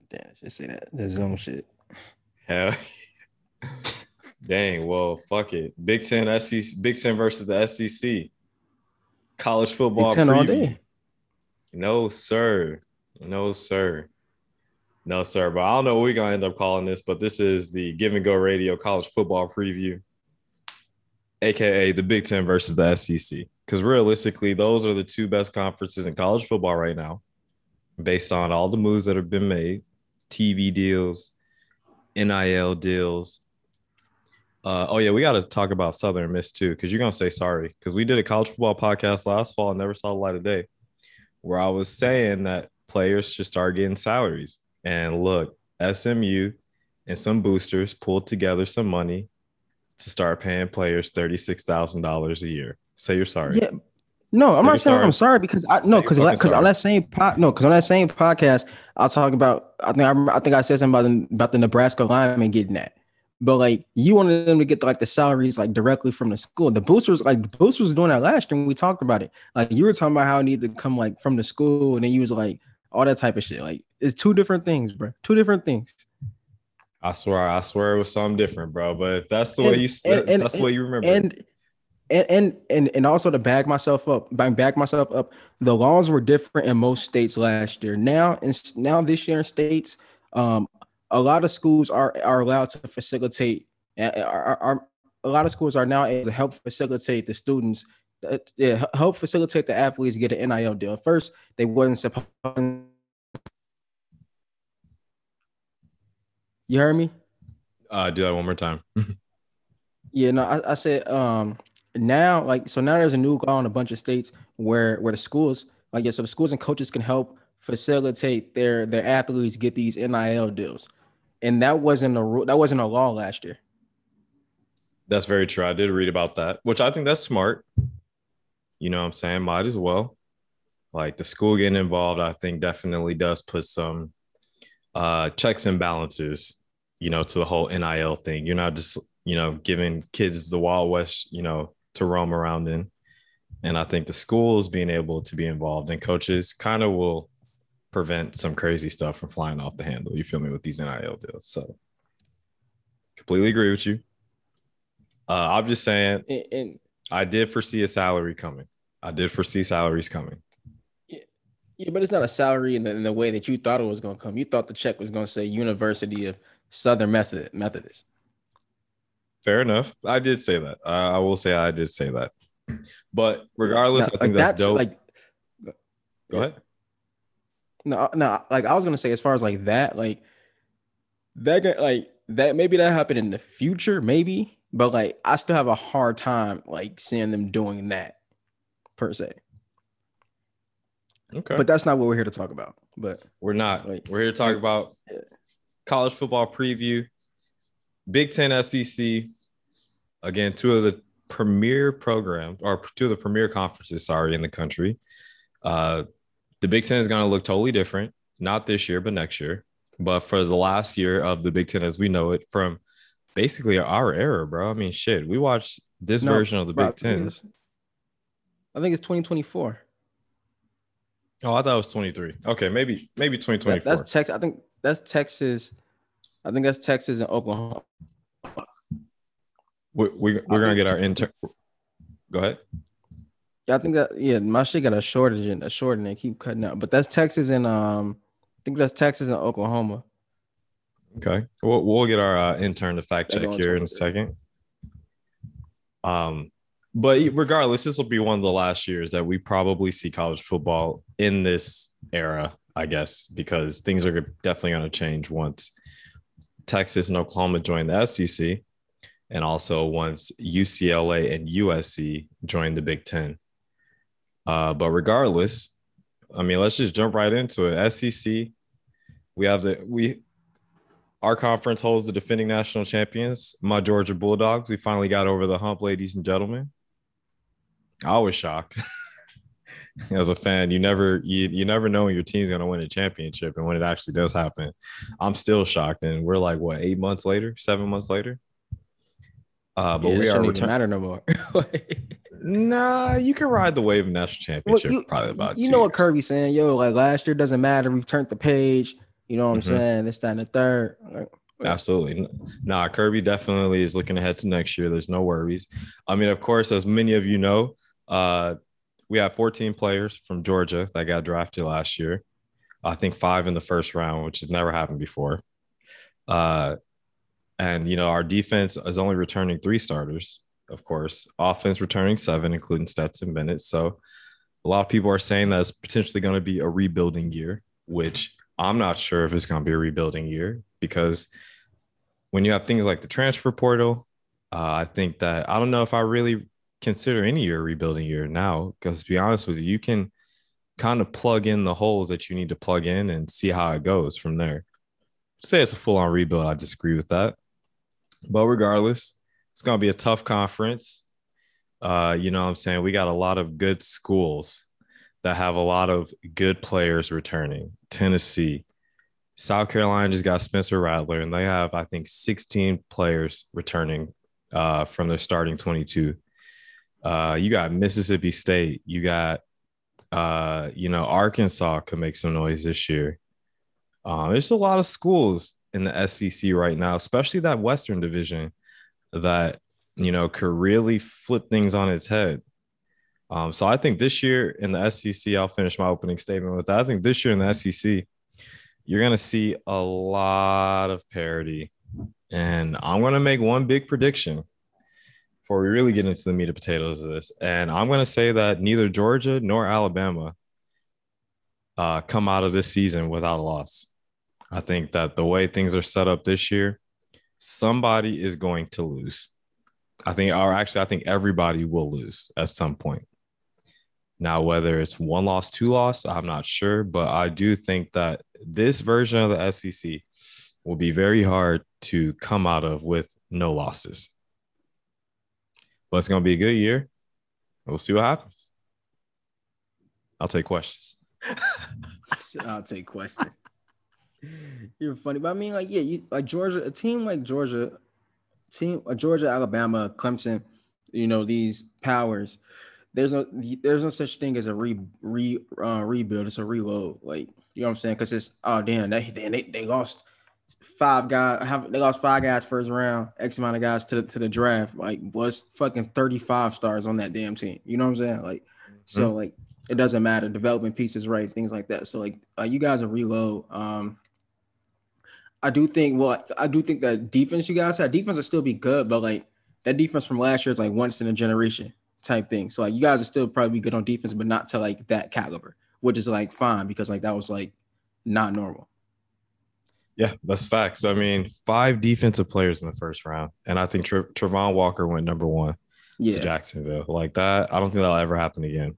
Damn, just say that. The Zoom shit. Hell, dang. Well, fuck it. Big Ten SEC. Big Ten versus the SEC. College Big football Ten all preview. day. No, sir. No, sir. No, sir. But I don't know what we're gonna end up calling this, but this is the Give and Go Radio College Football Preview, aka the Big Ten versus the SEC. Because realistically, those are the two best conferences in college football right now, based on all the moves that have been made, TV deals, NIL deals. Oh yeah, we got to talk about Southern Miss too, because you're gonna say sorry, because we did a college football podcast last fall and never saw the light of day, where I was saying that players should start getting salaries. And look, SMU and some boosters pulled together some money to start paying players $36,000 a year. Say you're sorry. Yeah. No, I'm Say not saying sorry. I'm sorry because because on that same podcast I'll talk about I think I said something about the Nebraska lineman getting that. But like you wanted them to get like the salaries like directly from the school. The boosters doing that last year when we talked about it. Like you were talking about how it needed to come like from the school, and then you was like all that type of shit. Like it's two different things, bro. Two different things. I swear it was something different, bro. But if that's the way you said, that's the way you remember. And also to back myself up, the laws were different in most states last year. Now this year in states, a lot of schools are allowed to facilitate. Are a lot of schools are now able to help facilitate the students, help facilitate the athletes get an NIL deal. First, they wasn't supposed. You heard me? Do that one more time. Yeah, no, I said now there's a new law in a bunch of states where the schools so the schools and coaches can help facilitate their athletes get these NIL deals, and that wasn't a law last year. That's very true. I did read about that, which I think that's smart. You know what I'm saying? Might as well. Like the school getting involved, I think definitely does put some checks and balances, to the whole NIL thing. You're not just, giving kids the Wild West, to roam around in. And I think the schools being able to be involved and coaches kind of will prevent some crazy stuff from flying off the handle. You feel me, with these NIL deals. So completely agree with you. I'm just saying, And I did foresee a salary coming. I did foresee salaries coming. Yeah, but it's not a salary in the way that you thought it was going to come. You thought the check was going to say University of Southern Methodist. Fair enough. I did say that. I will say I did say that. But regardless, I think that's dope. Go ahead. No. Like I was gonna say, as far as like that maybe that happened in the future, maybe. But like, I still have a hard time like seeing them doing that per se. Okay. But that's not what we're here to talk about. But we're not. We're here to talk about college football preview, Big Ten, SEC. Again, two of the premier programs, or two of the premier conferences, in the country. The Big Ten is going to look totally different, not this year, but next year. But for the last year of the Big Ten as we know it, from basically our era, bro. I mean, shit, we watched this version of the Big Ten. I think it's 2024. Oh, I thought it was 23. Okay, maybe 2024. That's Texas. I think that's Texas. I think that's Texas and Oklahoma. We're gonna get our intern. Go ahead. Yeah, I think that my shit got a shortage and they keep cutting out. But that's Texas and I think that's Texas and Oklahoma. Okay, we'll get our intern to fact check here in a second. But regardless, this will be one of the last years that we probably see college football in this era, I guess, because things are definitely going to change once Texas and Oklahoma join the SEC, and also once UCLA and USC join the Big Ten. But regardless, I mean, let's just jump right into it. SEC, our conference holds the defending national champions, my Georgia Bulldogs. We finally got over the hump, ladies and gentlemen. I was shocked. As a fan, you never know when your team's going to win a championship, and when it actually does happen, I'm still shocked. And we're like, what, 7 months later? But we are returning. Matter no more. Nah, you can ride the wave of national championship. Probably about. You know what Kirby's saying, yo? Like last year doesn't matter. We've turned the page. You know what I'm Hmm. saying? This, that, and the third. Absolutely. Nah, Kirby definitely is looking ahead to next year. There's no worries. I mean, of course, as many of you know, uh, we have 14 players from Georgia that got drafted last year. I think 5 in the first round, which has never happened before. Uh, and our defense is only returning 3 starters, of course. Offense returning 7, including Stetson Bennett. So a lot of people are saying that it's potentially going to be a rebuilding year, which I'm not sure if it's going to be a rebuilding year because when you have things like the transfer portal, I think that I don't know if I really consider any year a rebuilding year now. Because to be honest with you, you can kind of plug in the holes that you need to plug in and see how it goes from there. Say it's a full on rebuild, I disagree with that. But regardless, it's going to be a tough conference. You know what I'm saying? We got a lot of good schools that have a lot of good players returning. Tennessee, South Carolina just got Spencer Rattler, and they have, I think, 16 players returning from their starting 22. You got Mississippi State. You got, Arkansas could make some noise this year. There's a lot of schools in the SEC right now, especially that Western division that, could really flip things on its head. So I think this year in the SEC, I'll finish my opening statement with that. I think this year in the SEC, you're going to see a lot of parity. And I'm going to make one big prediction before we really get into the meat and potatoes of this. And I'm going to say that neither Georgia nor Alabama come out of this season without a loss. I think that the way things are set up this year, somebody is going to lose. I think everybody will lose at some point. Now, whether it's 1 loss, 2 loss, I'm not sure, but I do think that this version of the SEC will be very hard to come out of with no losses. But it's going to be a good year. We'll see what happens. I'll take questions. I'll take questions. You're funny, but I mean, like, yeah, you like Georgia, a team like Georgia, Georgia, Alabama, Clemson, these powers. There's no such thing as a rebuild. It's a reload. Like, you know what I'm saying? Because it's, oh damn, they lost 5 guys. They lost 5 guys first round. X amount of guys to the draft. Like, was fucking 35 stars on that damn team. You know what I'm saying? Like, so Mm-hmm. like it doesn't matter. Development pieces, right? Things like that. So like, you guys are reload. I do think. Well, I do think that defense you guys have, defense will still be good, but like that defense from last year is like once in a generation type thing. So like you guys are still probably good on defense, but not to like that caliber, which is like fine because like that was like not normal. Yeah, that's facts. I mean, 5 defensive players in the first round, and I think Travon Walker went number 1 to Yeah. Jacksonville. Like that, I don't think that'll ever happen again.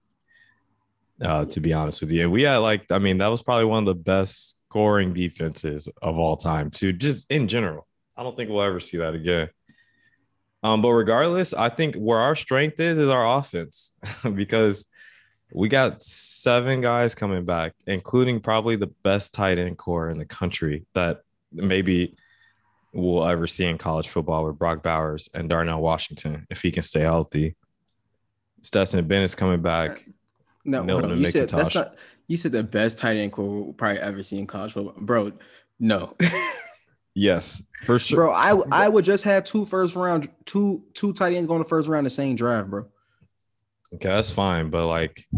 To be honest with you, we had I mean, that was probably one of the best scoring defenses of all time, too. Just in general, I don't think we'll ever see that again. But regardless, I think where our strength is our offense because we got 7 guys coming back, including probably the best tight end core in the country that maybe we'll ever see in college football with Brock Bowers and Darnell Washington if he can stay healthy. Stetson Bennett's coming back. No, hold Milton on. and You said that's McIntosh. not. You said the best tight end core we'll probably ever see in college football, bro. No, Yes, for sure. bro. I would just have two tight ends going the first round the same draft, bro. Okay, that's fine, but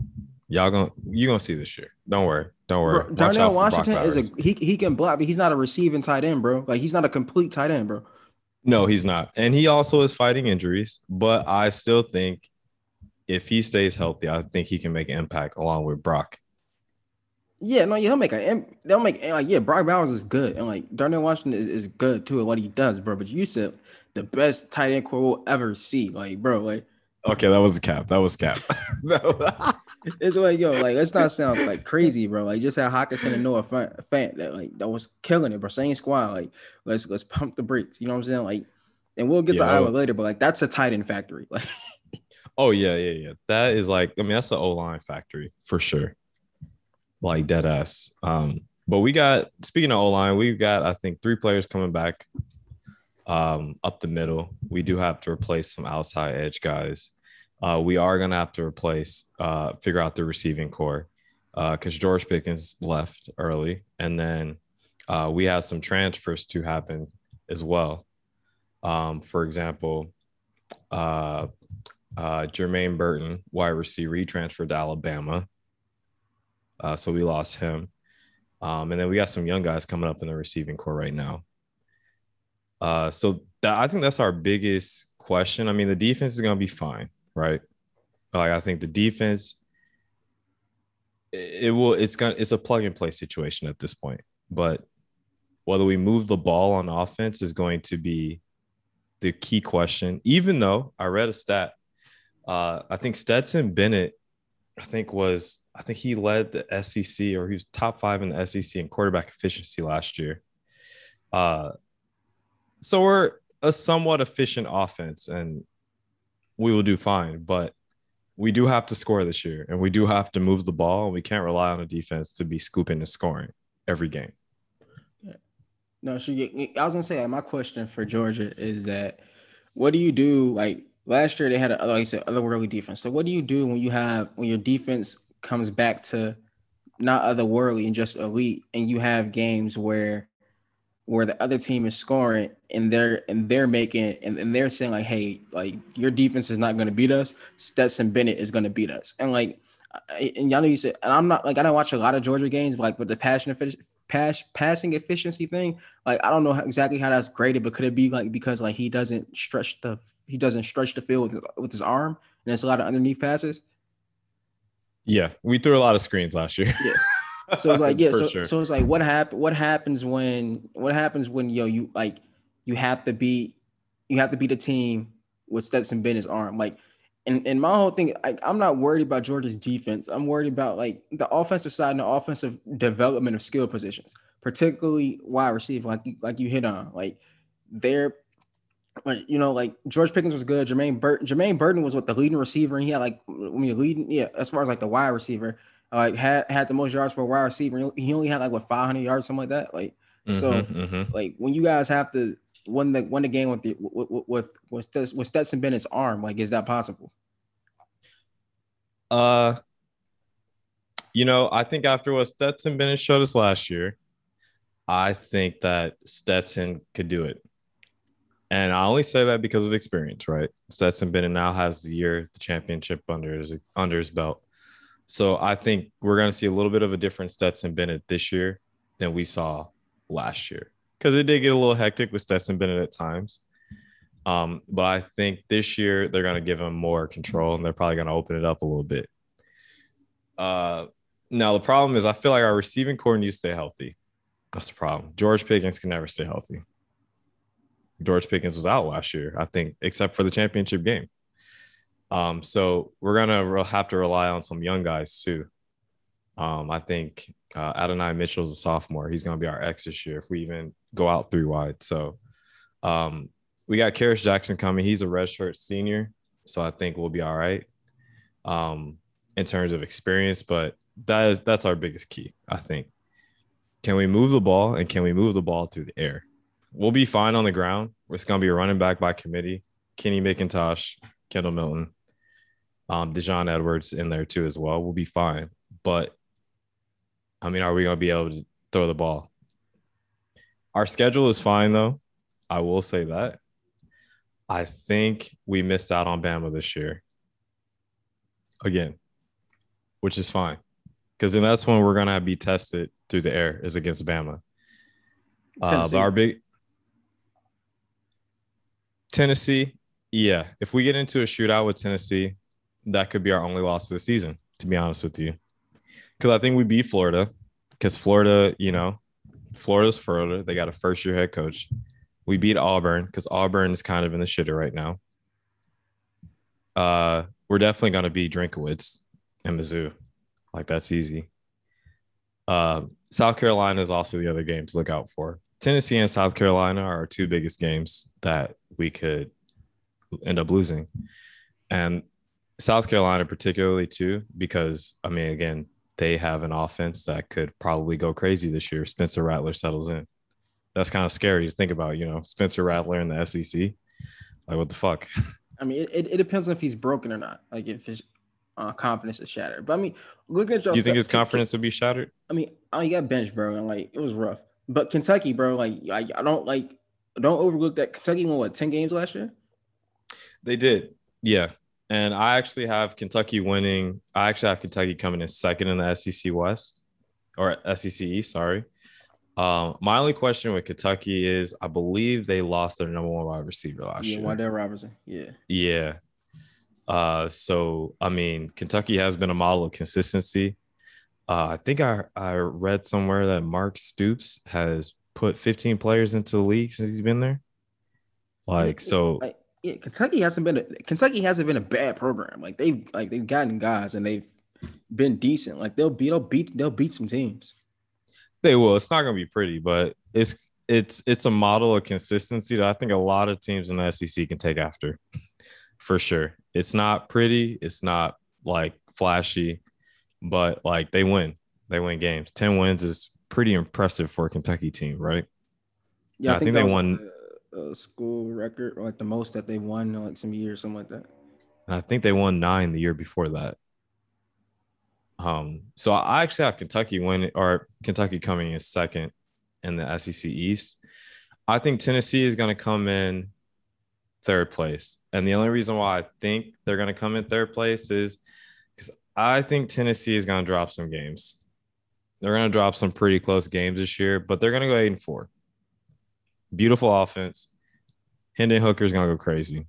you gonna see this year. Don't worry. Don't worry. Bro, Watch Darnell out for Brock Washington is a Bowers. he can block, but he's not a receiving tight end, bro. Like he's not a complete tight end, bro. No, he's not. And he also is fighting injuries, but I still think if he stays healthy, I think he can make an impact along with Brock. Yeah, no, yeah, they'll make like yeah, Brock Bowers is good, and like Darnell Washington is good too at what he does, bro. But you said the best tight end core we'll ever see, like bro, like Okay, that was a cap. That was cap. it's like yo, like let's not sound like crazy, bro. Like just had Hawkinson and Noah Fant that was killing it, bro. Same squad, like let's pump the brakes. You know what I'm saying? Like, and we'll get Yeah, to that Iowa was, later, but like that's a tight end factory, like. oh yeah. That is I mean, that's the O-line factory for sure. Like dead ass. But we got speaking of O-line, we've got I think 3 players coming back up the middle. We do have to replace some outside edge guys. We are gonna have to figure out the receiving core because George Pickens left early, and then We have some transfers to happen as well. For example, uh, Jermaine Burton, wide receiver, he transferred to Alabama. So we lost him. And then we got some young guys coming up in the receiving core right now. I think that's our biggest question. I mean, the defense is going to be fine, right? Like I think the defense, it's a plug and play situation at this point. But whether we move the ball on offense is going to be the key question. Even though I read a stat, I think Stetson Bennett, I think he led the SEC, or he was top 5 in the SEC in quarterback efficiency last year. So we're a somewhat efficient offense, and we will do fine. But we do have to score this year, and we do have to move the ball. And we can't rely on the defense to be scooping and scoring every game. No, I was gonna say, like, my question for Georgia is that, what do you do? Like last year, they had like you said, otherworldly defense. So what do you do when your defense comes back to not otherworldly and just elite, and you have games where the other team is scoring and they're making and they're saying like, hey, like your defense is not going to beat us. Stetson Bennett is going to beat us. And like, and y'all know you said, and I'm not like, I don't watch a lot of Georgia games, but like with the passing efficiency thing, like I don't know exactly how that's graded, but could it be like because like he doesn't stretch the field with his arm and it's a lot of underneath passes? Yeah, we threw a lot of screens last year. Yeah. So it's like, yeah. Sure. So it's like, what happens when you like you have to beat the team with Stetson Bennett's arm. Like, and my whole thing, like, I'm not worried about Georgia's defense. I'm worried about like the offensive side and the offensive development of skill positions, particularly wide receiver, like you hit on. Like they're like, like George Pickens was good. Jermaine Burton was the leading receiver, and he had like when you're leading, yeah, as far as like the wide receiver, like had the most yards for a wide receiver. He only had like 500 yards, something like that. Like like when you guys have to win the game with Stetson Bennett's arm, like is that possible? I think after what Stetson Bennett showed us last year, I think that Stetson could do it. And I only say that because of experience, right? Stetson Bennett now has the championship under his belt. So I think we're going to see a little bit of a different Stetson Bennett this year than we saw last year, because it did get a little hectic with Stetson Bennett at times. But I think this year they're going to give him more control, and they're probably going to open it up a little bit. Now, the problem is I feel like our receiving core needs to stay healthy. That's the problem. George Pickens can never stay healthy. George Pickens was out last year, I think, except for the championship game. So we're going to have to rely on some young guys too. I think Adonai Mitchell is a sophomore. He's going to be our X this year if we even go out 3 wide. So we got Karis Jackson coming. He's a redshirt senior. So I think we'll be all right in terms of experience. But that's our biggest key, I think. Can we move the ball, and can we move the ball through the air? We'll be fine on the ground. It's going to be a running back by committee. Kenny McIntosh, Kendall Milton, Dejon Edwards in there too as well. We'll be fine. But, I mean, are we going to be able to throw the ball? Our schedule is fine, though. I will say that. I think we missed out on Bama this year. Again, which is fine. Because then that's when we're going to be tested through the air is against Bama. But our big Tennessee, yeah. If we get into a shootout with Tennessee, that could be our only loss of the season, to be honest with you. Because I think we beat Florida. Because Florida, Florida's Florida. They got a first-year head coach. We beat Auburn because Auburn is kind of in the shitter right now. We're definitely going to beat Drinkowitz and Mizzou. Like, that's easy. South Carolina is also the other game to look out for. Tennessee and South Carolina are our 2 biggest games that we could end up losing. And South Carolina particularly too, because, I mean, again, they have an offense that could probably go crazy this year. Spencer Rattler settles in. That's kind of scary to think about, Spencer Rattler in the SEC. Like, what the fuck? I mean, it depends on if he's broken or not. Like, if his confidence is shattered. But I mean, looking at y'all, you think his confidence would be shattered? I mean, he got benched, bro, and like it was rough. But Kentucky, bro, I don't overlook that. Kentucky won what 10 games last year? They did. Yeah. And I actually have Kentucky winning. I actually have Kentucky coming in second in the SEC West or SEC East, sorry. My only question with Kentucky is I believe they lost their number one wide receiver last Yeah, year. Wandale Robinson. Yeah. Yeah. So I mean, Kentucky has been a model of consistency. I think I read somewhere that Mark Stoops has put 15 players into the league since he's been there. Yeah, Like so, yeah, Kentucky hasn't been a bad program. They've gotten guys and they've been decent. Like they'll beat some teams. they will. It's not going to be pretty, but it's a model of consistency that I think a lot of teams in the SEC can take after for sure. It's not pretty. It's not like flashy, but like they win. They win games. 10 wins is pretty impressive for a Kentucky team, right? Yeah, And I I think think that they was like won. a school record, or like the most that they won in like some years, something like that. And I think they won 9 the year before that. So I actually have Kentucky winning or Kentucky coming in second in the SEC East. I think Tennessee is going to come in third place. And the only reason why I think they're going to come in third place is because I think Tennessee is going to drop some games. They're going to drop some pretty close games this year, but they're going to go 8-4. Beautiful offense. Hendon Hooker's going to go crazy.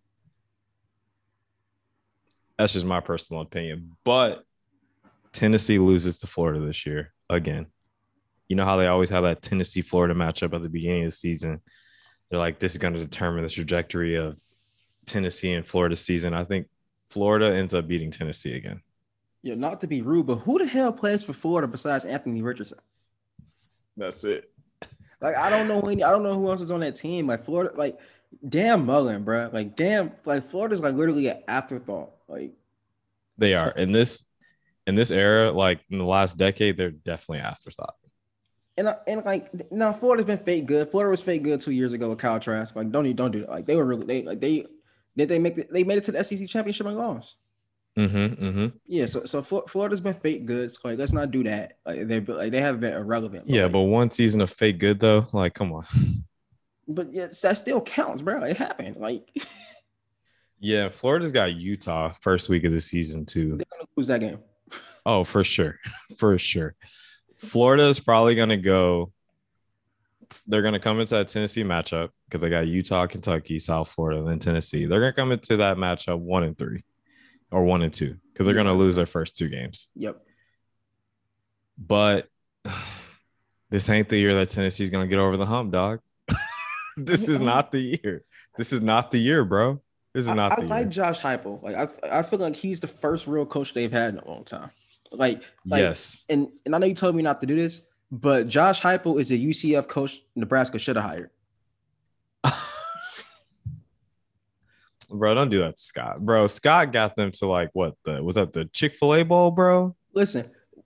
That's just my personal opinion. But Tennessee loses to Florida this year again. You know how they always have that Tennessee Florida matchup at the beginning of the season. They're like, this is going to determine the trajectory of Tennessee and Florida season. I think Florida ends up beating Tennessee again. Yeah, not to be rude, but who the hell plays for Florida besides Anthony Richardson? That's it. Like I don't know any. I don't know who else is on that team. Like Florida, like damn Mullen, bro. Like damn, like Florida's like literally an afterthought. Like They are in this era, like in the last decade, they're definitely afterthought. and like now Florida's been fake good. Florida was fake good 2 years ago with Kyle Trask. Like don't do that. Like they were really they made it to the SEC championship and lost. Mm-hmm, mm-hmm. Yeah, so Florida's been fake good. So like let's not do that. They haven't been irrelevant. Yeah, but one season of fake good though, like come on. but yes, that still counts, bro. It happened. Like Yeah, Florida's got Utah first week of the season too. they're gonna lose that game. Oh, for sure, for sure. Florida is probably gonna go. They're gonna come into that Tennessee matchup because they got Utah, Kentucky, South Florida, and then Tennessee. They're gonna come into that matchup 1-3 or 1-2 because they're gonna lose their first 2 games. Yep. But this ain't the year that Tennessee's gonna get over the hump, dog. This is not the year. This is not the year, bro. This is not I the like year. Josh Heupel. Like I feel like he's the first real coach they've had in a long time. Yes. and I know you told me not to do this, but Josh Heupel is a UCF coach Nebraska should have hired. Bro, don't do that to Scott. Bro, Scott got them to like what was that the Chick-fil-A bowl, bro? Listen.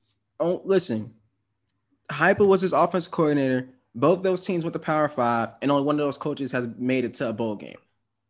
Heupel was his offensive coordinator. Both those teams with the Power Five, and only one of those coaches has made it to a bowl game.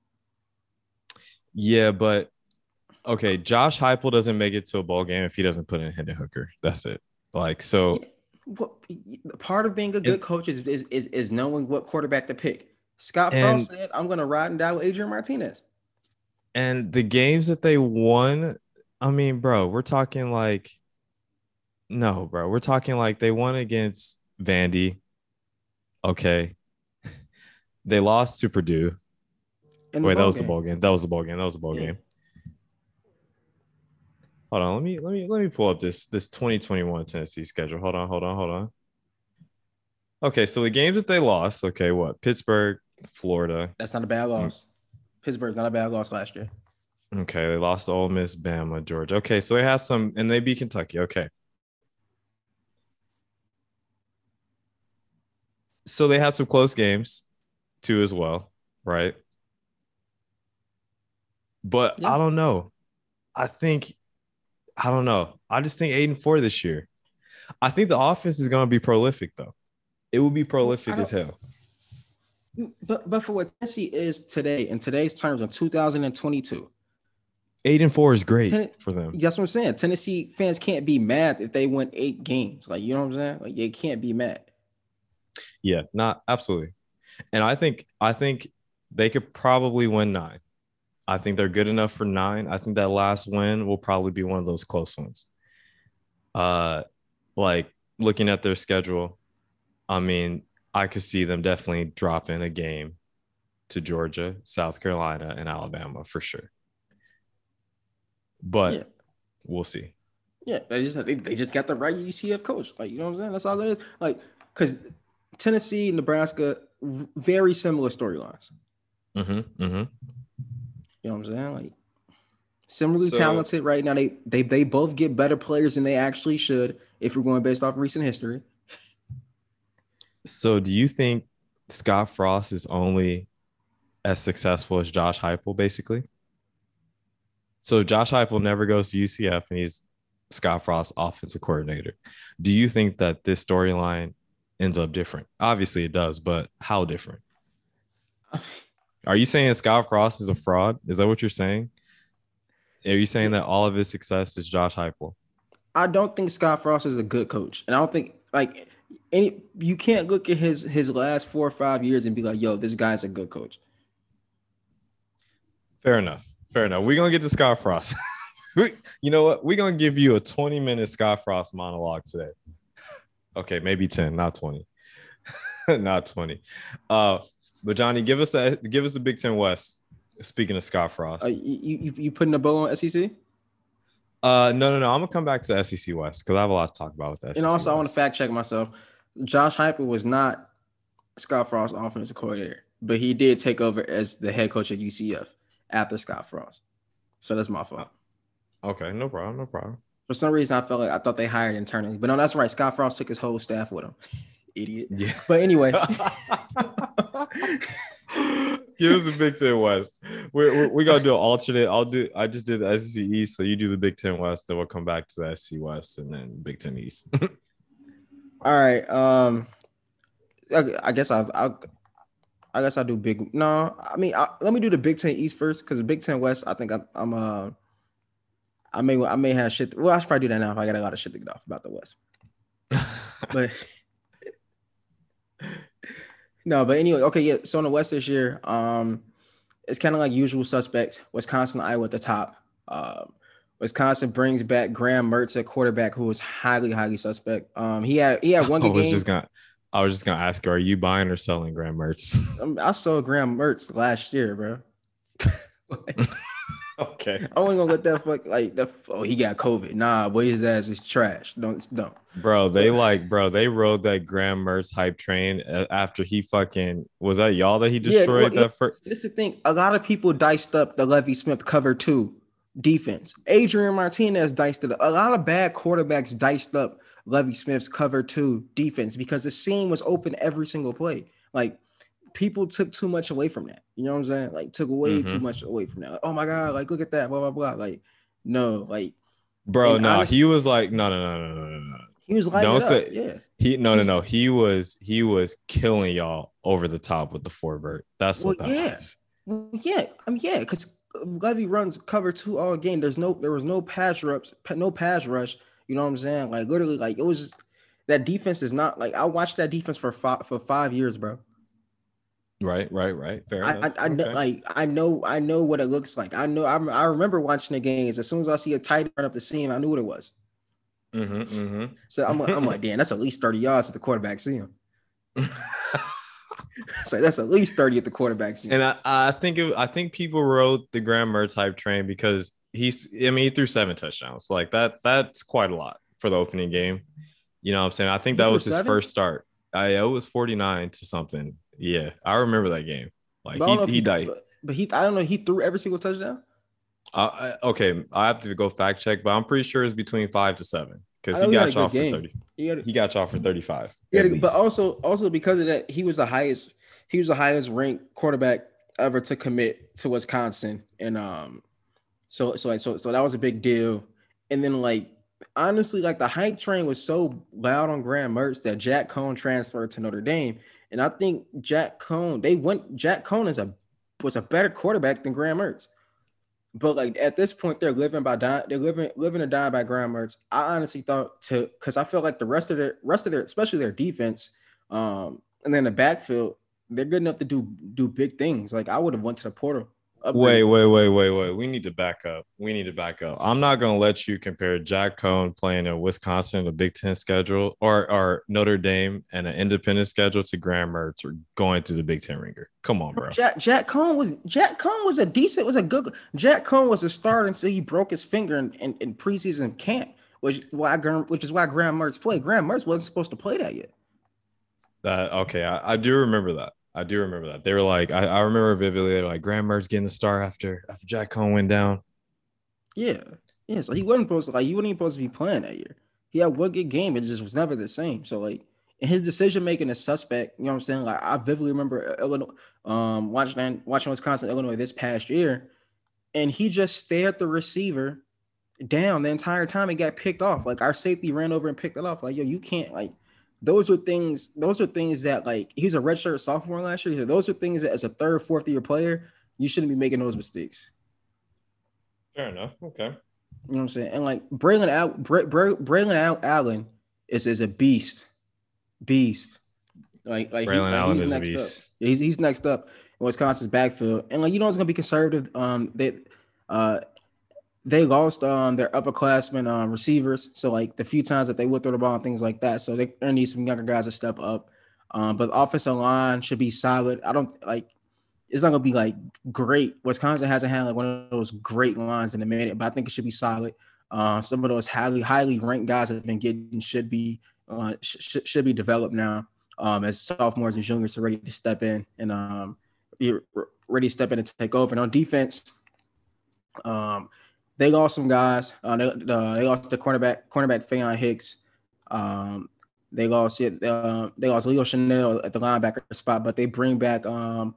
Yeah, but okay, Josh Heupel doesn't make it to a bowl game if he doesn't put in Hendon Hooker. That's it. Like so. Yeah. Part of being a good coach is knowing what quarterback to pick. Scott Frost said, "I'm going to ride and die with Adrian Martinez." And the games that they won, I mean, bro, we're talking like, no, bro, we're talking like they won against Vandy. Okay, they lost to Purdue. Wait, that was the bowl game. That was the bowl game. That was the bowl game. Hold on, let me pull up this 2021 Tennessee schedule. Hold on. Okay, so the games that they lost, okay, what? Pittsburgh, Florida. That's not a bad loss. Pittsburgh's not a bad loss last year. Okay, they lost to Ole Miss, Bama, Georgia. Okay, so they have some, and they beat Kentucky. Okay. So they had some close games too as well, right? But yeah. I don't know. I don't know. I just think 8-4 this year. I think the offense is going to be prolific, though. It will be prolific as hell. But for what Tennessee is today, in today's terms, in 2022, 8-4 is great for them. That's what I'm saying. Tennessee fans can't be mad if they win 8 games. Like, you know what I'm saying? Like, they can't be mad. Yeah, not absolutely. And I think they could probably win 9. I think they're good enough for 9. I think that last win will probably be one of those close ones. Uh, like looking at their schedule, I mean, I could see them definitely dropping a game to Georgia, South Carolina, and Alabama for sure. Yeah, But we'll see. yeah. They just got the right UCF coach. Like, you know what I'm saying? That's all it is. Like, because Tennessee, Nebraska, very similar storylines. Mm-hmm, mm-hmm. You know what I'm saying? Like, similarly So, talented right now. They both get better players than they actually should if we're going based off recent history. so do you think Scott Frost is only as successful as Josh Heupel, basically? So Josh Heupel never goes to UCF, and he's Scott Frost's offensive coordinator. Do you think that this storyline ends up different? Obviously, it does, but how different? Are you saying Scott Frost is a fraud? Is that what you're saying? Are you saying that all of his success is Josh Heupel? I don't think Scott Frost is a good coach, and I don't think like you can't look at his last 4 or 5 years and be like, "Yo, this guy's a good coach." Fair enough. Fair enough. We're gonna get to Scott Frost. You know what? We're gonna give you a 20-minute Scott Frost monologue today. Okay, maybe 10, not 20. Not 20. Uh, but Johnny, give us the Big Ten West. Speaking of Scott Frost. You putting a bow on SEC? No. I'm gonna come back to SEC West because I have a lot to talk about with the And SEC also, I want to West. fact check myself. Josh Heupel was not Scott Frost's offensive coordinator, but he did take over as the head coach at UCF after Scott Frost. So that's my Uh, fault. Okay, no problem, no problem. For some reason, I thought they hired internally, but no, that's right. Scott Frost took his whole staff with him. Idiot. Yeah. But anyway, Give us the Big Ten West. We're gonna do an alternate. I just did the SEC East, so you do the Big Ten West, then we'll come back to the SEC West and then Big Ten East. all right. I guess I guess I do big. No, I mean, let me do the Big Ten East first because the Big Ten West, I think I'm I may have shit. Well, I should probably do that now if I got a lot of shit to get off about the West. But no, but anyway, okay, yeah. So in the West this year, it's kind of like usual suspects. Wisconsin, Iowa at the top. Wisconsin brings back Graham Mertz at quarterback, who was highly, highly suspect. He had one I good was game. just gonna I was just gonna ask you, are you buying or selling Graham Mertz? I saw Graham Mertz last year, bro. Okay. I wasn't gonna let that fuck like that. Oh, he got COVID. Nah, boy, his ass is trash. Don't. Bro, But they rode that Graham Mertz hype train after he fucking was that y'all that he yeah, well, destroyed yeah. that first. This is the thing. A lot of people diced up the Levy Smith cover 2 defense. Adrian Martinez diced it up. A lot of bad quarterbacks diced up Levy Smith's cover 2 defense because the seam was open every single play. Like people took too much away from that. You know what I'm saying? Like took way too Mm-hmm. much away from that. Like, oh my god, like look at that, blah blah blah. Like no, like Bro, and no, honestly, he was like, no. he was lighting Don't it up. say Yeah, he he was. no. He was killing y'all over the top with the four vert. That's Well, what that yeah, was. well, yeah. I mean, yeah, because Levy runs cover 2 all game. There was no pass rush, no pass rush. You know what I'm saying? Like literally, like it was just that defense is not like I watched that defense for 5 years, bro. Right. Fair enough. I know Okay. like I know what it looks like. I remember watching the games. As soon as I see a tight run up the seam, I knew what it was. So I'm like, damn, that's at least 30 yards at the quarterback seam. So that's at least 30 at the quarterback seam. And I think people rode the Graham Mertz hype train because he threw 7 touchdowns. Like that's quite a lot for the opening game. You know what I'm saying? I think He that threw was his 7, first start. It was 49 to something. Yeah, I remember that game. Like but I don't know if he died. but he I don't know. He threw every single touchdown. Okay, I have to go fact check, but I'm pretty sure it's between 5 to 7 because I he know he had a got y'all good for game. 30. He got y'all for 35 Yeah, at but least. also because of that, he was the highest ranked quarterback ever to commit to Wisconsin, and so that was a big deal. And then like honestly, like the hype train was so loud on Graham Mertz that Jack Cohn transferred to Notre Dame, and I think Jack Cohn was a better quarterback than Graham Mertz. But like at this point, they're living by dying. They're living and dying by Graham Mertz. I honestly thought because I felt like the rest of their, especially their defense, And then the backfield, they're good enough to do big things. Like I would have went to the portal. Wait. Upgraded. We need to back up. I'm not going to let you compare Jack Cohn playing in Wisconsin, a Big Ten schedule, or Notre Dame and an independent schedule to Graham Mertz or going through the Big Ten ringer. Come on, bro. Jack Cohn was Jack Cohn was a starter until he broke his finger in preseason camp, which is why Graham Mertz played. Graham Mertz wasn't supposed to play that yet. I do remember that. They were like, I remember vividly, they were like Graham Mertz getting the start after Jack Cohn went down. Yeah. So he wasn't supposed to be playing that year. He had one good game, it just was never the same. So like his decision making is suspect. You know what I'm saying? Like I vividly remember Illinois, watching Wisconsin, Illinois this past year, and he just stared the receiver down the entire time and got picked off. Like our safety ran over and picked it off. Like, yo, you can't like. Those are things that like he's a redshirt sophomore last year. So those are things that as a third, fourth year player, you shouldn't be making those mistakes. Fair enough. Okay. You know what I'm saying? And like Braylon Allen is a beast. Like Braylon Allen is a beast. He's next up in Wisconsin's backfield. And like it's gonna be conservative. They lost their upperclassmen receivers. So like the few times that they would throw the ball and things like that. So they need some younger guys to step up. But the offensive line should be solid. I don't like it's not gonna be like great. Wisconsin hasn't had like one of those great lines in a minute, but I think it should be solid. Some of those highly ranked guys that have been getting should be developed now as sophomores and juniors are ready to step in and be ready to step in and take over. And on defense, they lost some guys. They lost the cornerback Faion Hicks. They lost Leo Chanel at the linebacker spot, but they bring back a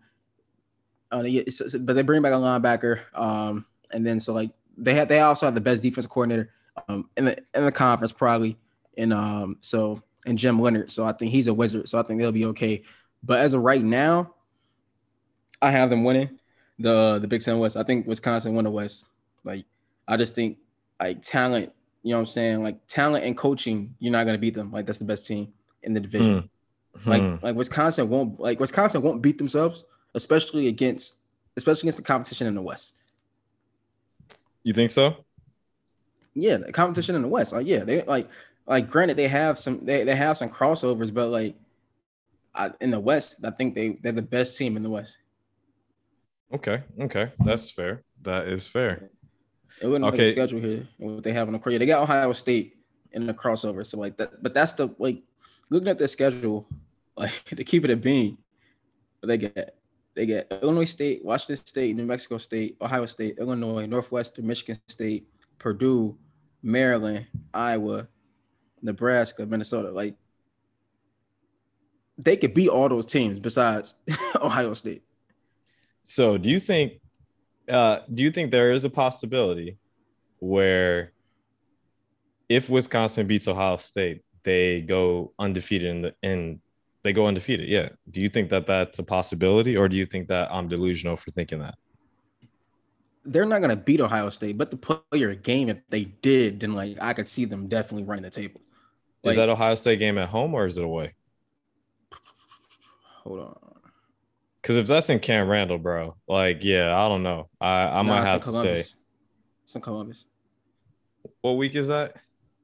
linebacker. And then so like they also have the best defensive coordinator in the conference probably, and Jim Leonard. So I think he's a wizard. So I think they'll be okay. But as of right now, I have them winning the Big Ten West. I think Wisconsin won the West. Like I just think like talent, you know what I'm saying? Like talent and coaching, you're not gonna beat them. Like that's the best team in the division. Like Wisconsin won't beat themselves, especially against the competition in the West. You think so? Yeah, the competition in the West. Like yeah, they like granted they have some crossovers, but like in the West, I think they're the best team in the West. Okay, that's fair. That is fair. It wouldn't be the schedule here and what they have on the career. They got Ohio State in the crossover, so like that. But that's the like looking at their schedule, like to keep it a bean. But they get Illinois State, Washington State, New Mexico State, Ohio State, Illinois, Northwestern, Michigan State, Purdue, Maryland, Iowa, Nebraska, Minnesota. Like they could beat all those teams besides Ohio State. So do you think there is a possibility where if Wisconsin beats Ohio State, they go undefeated they go undefeated? Yeah. Do you think that that's a possibility, or do you think that I'm delusional for thinking that? They're not going to beat Ohio State, but the player game, if they did, then like I could see them definitely running the table. Like, is that Ohio State game at home or is it away? Hold on. Because if that's in Camp Randall, bro, like, yeah, I don't know. I might have to say. It's in Columbus. What week is that?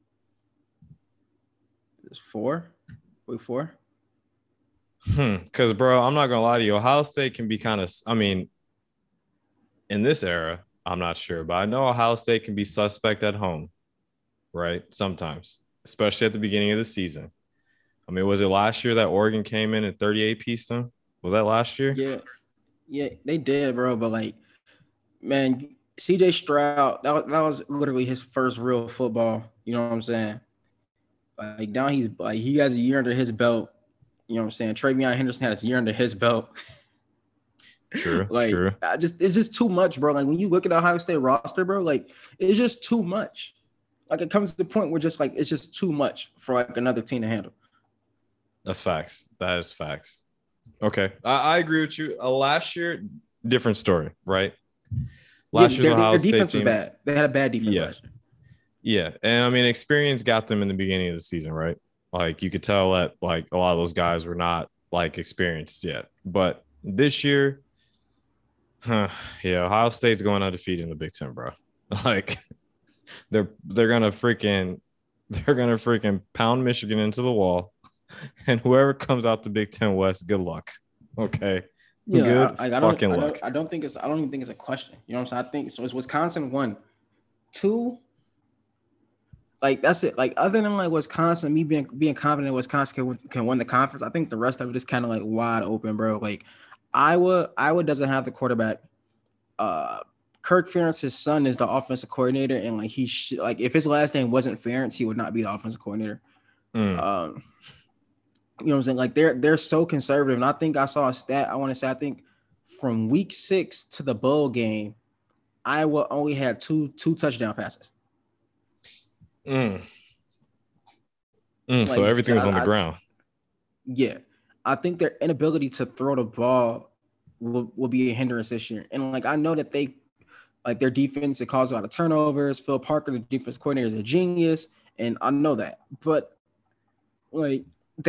It's 4. Week 4. Because, bro, I'm not going to lie to you. Ohio State can be kind of, I mean, in this era, I'm not sure. But I know Ohio State can be suspect at home, right? Sometimes, especially at the beginning of the season. I mean, was it last year that Oregon came in and 38-pieced them? Was that last year? Yeah, they did, bro. But like, man, CJ Stroud, that was literally his first real football. You know what I'm saying? Like now he has a year under his belt. You know what I'm saying? Travion Henderson has a year under his belt. True. True. It's just too much, bro. Like when you look at the Ohio State roster, bro, like it's just too much. Like it comes to the point where just like it's just too much for like another team to handle. That's facts. That is facts. Okay, I agree with you. Last year, different story, right? Last year's Ohio State defense team was bad. They had a bad defense last year. Yeah, and I mean, experience got them in the beginning of the season, right? Like you could tell that like a lot of those guys were not like experienced yet. But this year, huh, yeah, Ohio State's going undefeated in the Big Ten, bro. Like they're gonna freaking pound Michigan into the wall, and whoever comes out the Big Ten West, good luck. Okay, Yeah, good fucking luck. I don't even think it's a question. You know what I'm saying? I think so. It's Wisconsin 1, 2. Like that's it. Like other than like Wisconsin, me being confident Wisconsin can win the conference. I think the rest of it is kind of like wide open, bro. Like Iowa doesn't have the quarterback. Uh, Kirk Ferentz's son is the offensive coordinator, and like like if his last name wasn't Ferentz, he would not be the offensive coordinator. Mm. You know what I'm saying? Like they're so conservative. And I think I saw a stat. I want to say I think from week 6 to the bowl game, Iowa only had two touchdown passes. Mm. So Like everything was on the ground. Yeah, I think their inability to throw the ball will be a hindrance this year. And like I know that they like their defense, it caused a lot of turnovers. Phil Parker, the defense coordinator, is a genius, and I know that. But like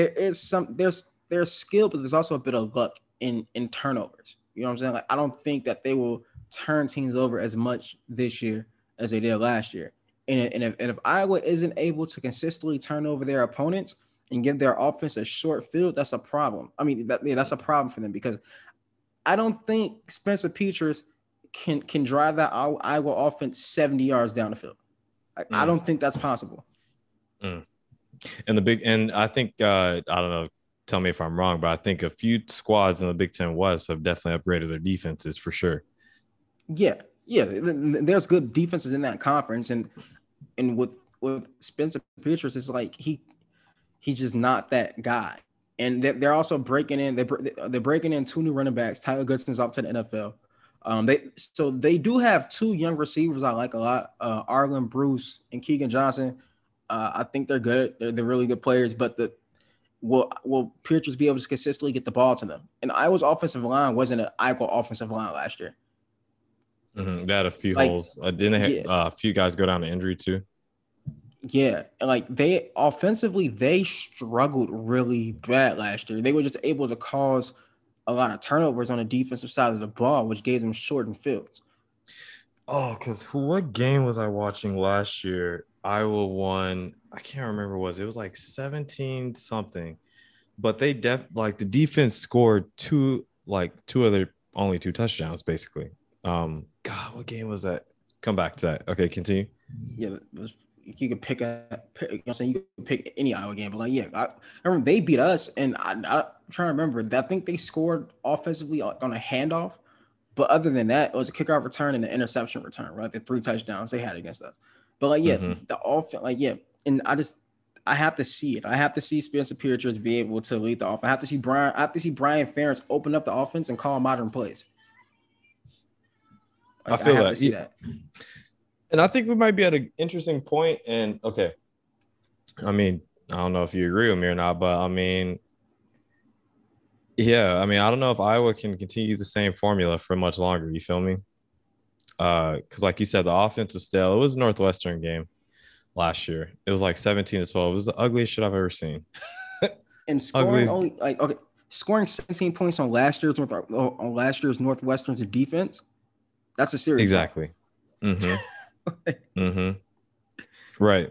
there's skill, but there's also a bit of luck in turnovers. You know what I'm saying? Like I don't think that they will turn teams over as much this year as they did last year. And if Iowa isn't able to consistently turn over their opponents and give their offense a short field, that's a problem. I mean, that's a problem for them because I don't think Spencer Petras can drive that Iowa offense 70 yards down the field. I don't think that's possible. Mm. And I think I don't know. Tell me if I'm wrong, but I think a few squads in the Big Ten West have definitely upgraded their defenses for sure. Yeah. There's good defenses in that conference, and with Spencer Petras, it's like he's just not that guy. And they're also breaking in. They're breaking in 2 new running backs. Tyler Goodson's off to the NFL. They do have 2 young receivers I like a lot. Arlen Bruce and Keegan Johnson. I think they're good. They're really good players, but will Petras be able to consistently get the ball to them? And Iowa's offensive line wasn't an Iowa offensive line last year. Mm-hmm. They had a few holes. Didn't they have a few guys go down to injury too? Yeah, like they offensively they struggled really bad last year. They were just able to cause a lot of turnovers on the defensive side of the ball, which gave them shortened fields. Oh, because what game was I watching last year? Iowa won. I can't remember what it was like 17 something, but they like the defense scored two other only 2 touchdowns basically. God, what game was that? Come back to that. Okay, continue. Yeah, you could pick you know what I'm saying, you could pick any Iowa game, but like I remember they beat us, and I'm trying to remember. I think they scored offensively on a handoff, but other than that, it was a kickoff return and an interception return, right? The 3 touchdowns they had against us. But like the offense, and I have to see it. I have to see Spencer Petras be able to lead the offense. I have to see Brian Ferentz open up the offense and call modern plays. Like, I have to see that. And I think we might be at an interesting point. And okay, I mean, I don't know if you agree with me or not, but I mean, yeah, I mean, I don't know if Iowa can continue the same formula for much longer. You feel me? Because like you said, the offense is stale. It was a Northwestern game last year. It was like 17-12. It was the ugliest shit I've ever seen. And scoring scoring 17 points on last year's Northwestern's defense. That's a serious exactly. Mm-hmm. Right.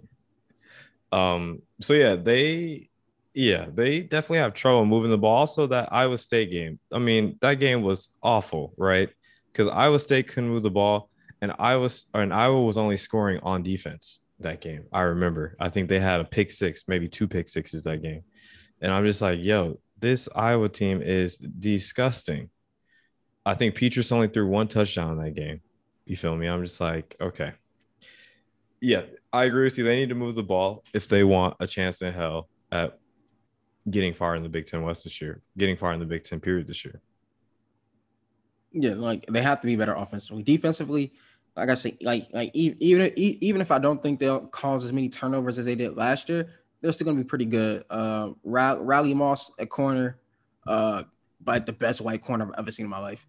So they definitely have trouble moving the ball. Also, that Iowa State game. I mean, that game was awful, right? Because Iowa State couldn't move the ball, and Iowa was only scoring on defense that game. I remember. I think they had a pick 6, maybe 2 pick 6s that game. And I'm just like, yo, this Iowa team is disgusting. I think Petras only threw 1 touchdown in that game. You feel me? I'm just like, okay. Yeah, I agree with you. They need to move the ball if they want a chance in hell at getting far in the Big Ten West this year, getting far in the Big Ten period this year. Yeah, like they have to be better offensively. Defensively, like I say, like even if I don't think they'll cause as many turnovers as they did last year, they're still gonna be pretty good. Riley Moss at corner, by the best white corner I've ever seen in my life.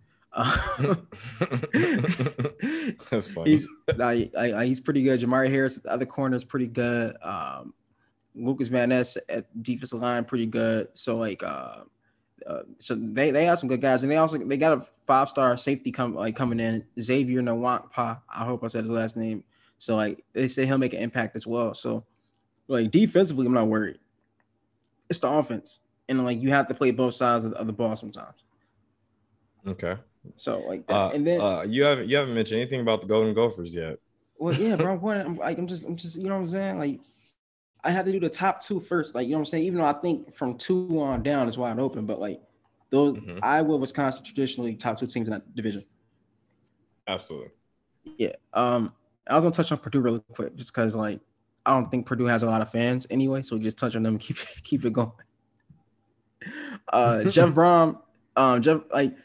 That's funny. He's pretty good. Jamari Harris, the other corner, is pretty good. Lucas Van Ness at defensive line pretty good. So like so they have some good guys, and they got a 5-star safety coming in, Xavier Nwankpa. I hope I said his last name. So like they say he'll make an impact as well. So like defensively, I'm not worried. It's the offense, and like you have to play both sides of the ball sometimes. Okay. So like that, and then you haven't mentioned anything about the Golden Gophers yet. well, yeah, bro. I'm just you know what I'm saying. Like I had to do the top 2 first. Like you know what I'm saying. Even though I think from 2 on down is wide open, but like those Iowa, Wisconsin traditionally top 2 teams in that division. Absolutely. Yeah. I was gonna touch on Purdue really quick, just because like I don't think Purdue has a lot of fans anyway, so we just touch on them and keep it going. Jeff Brom, Jeff,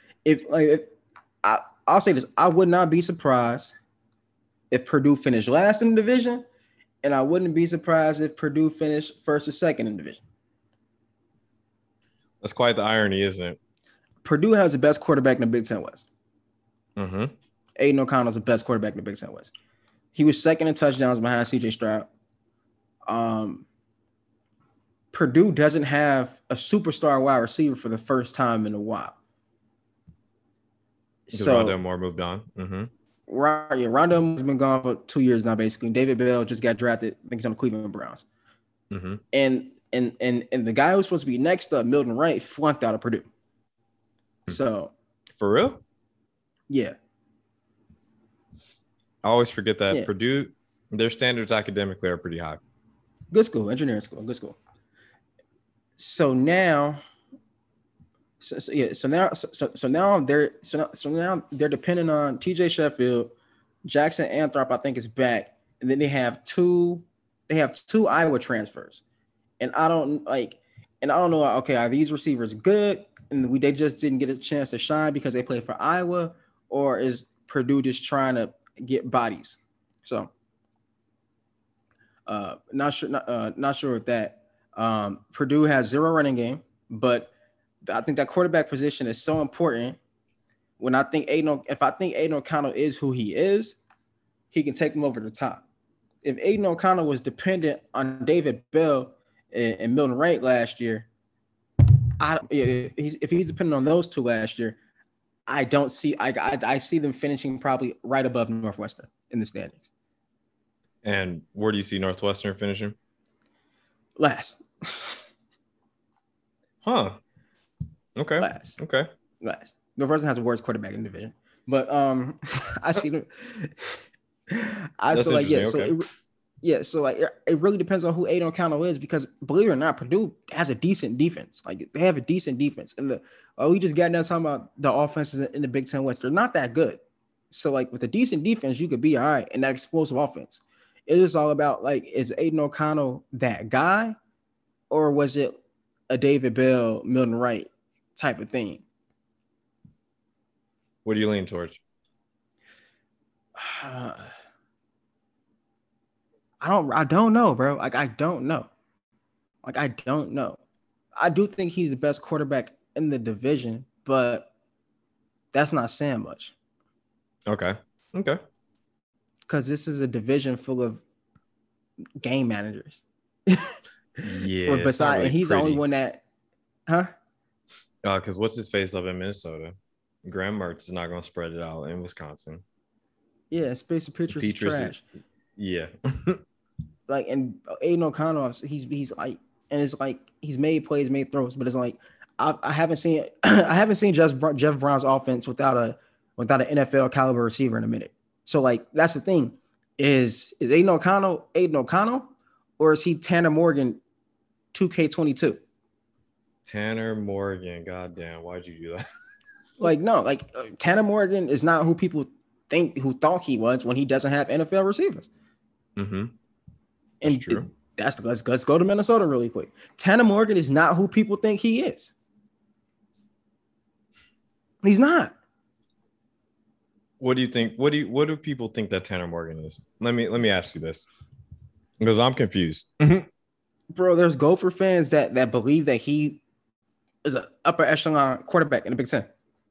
I'll say this, I would not be surprised if Purdue finished last in the division, and I wouldn't be surprised if Purdue finished first or second in the division. That's quite the irony, isn't it? Purdue has the best quarterback in the Big Ten West. Mm-hmm. Aiden O'Connell's the best quarterback in the Big Ten West. He was second in touchdowns behind CJ Stroud. Purdue doesn't have a superstar wide receiver for the first time in a while. Because Rondale Moore moved on. Mm-hmm. Rondale has been gone for 2 years now, basically. David Bell just got drafted. I think he's on the Cleveland Browns. Mm-hmm. And the guy who's supposed to be next up, Milton Wright, flunked out of Purdue. So for real? Yeah. I always forget that Purdue, their standards academically are pretty high. Good school, engineering school, good school. So now now they're depending on TJ Sheffield, Jackson Anthrop, I think is back, and then they have two Iowa transfers, and I don't know. Okay, are these receivers good, and they just didn't get a chance to shine because they played for Iowa, or is Purdue just trying to get bodies? So, not sure with that. Purdue has 0 running game, but I think that quarterback position is so important. If I think Aiden O'Connell is who he is, he can take them over the top. If Aiden O'Connell was dependent on David Bell and Milton Wright last year, if he's dependent on those two last year, I don't see. I see them finishing probably right above Northwestern in the standings. And where do you see Northwestern finishing? Last. Huh. Okay. Last. Okay. Last. Northwestern has the worst quarterback in the division, but I see them. So it really depends on who Aiden O'Connell is, because believe it or not, Purdue has a decent defense. Like they have a decent defense, and we just got done talking about the offenses in the Big Ten West. They're not that good. So like with a decent defense, you could be all right, and that explosive offense. It is all about like, is Aiden O'Connell that guy, or was it a David Bell, Milton Wright type of thing? What do you lean towards? I don't know, bro. I don't know. I do think he's the best quarterback in the division, but that's not saying much. Okay. Because this is a division full of game managers. Yeah. And he's the only one that, because what's his face up in Minnesota? Graham Mertz is not going to spread it out in Wisconsin. Yeah, Spencer Petras is trash. Yeah. Like, and Aiden O'Connell, he's like, and it's like he's made plays, made throws, but it's like I haven't seen Jeff Brown's offense without an NFL caliber receiver in a minute. So like that's the thing, is Aiden O'Connell, or is he Tanner Morgan 2K22? Tanner Morgan, goddamn, why'd you do that? Like no, like Tanner Morgan is not who people thought he was when he doesn't have NFL receivers. Mm-hmm. That's true. Let's go to Minnesota really quick. Tanner Morgan is not who people think he is. He's not. What do you think? What do people think that Tanner Morgan is? Let me ask you this, because I'm confused. Bro, there's Gopher fans that believe that he is an upper echelon quarterback in the Big Ten.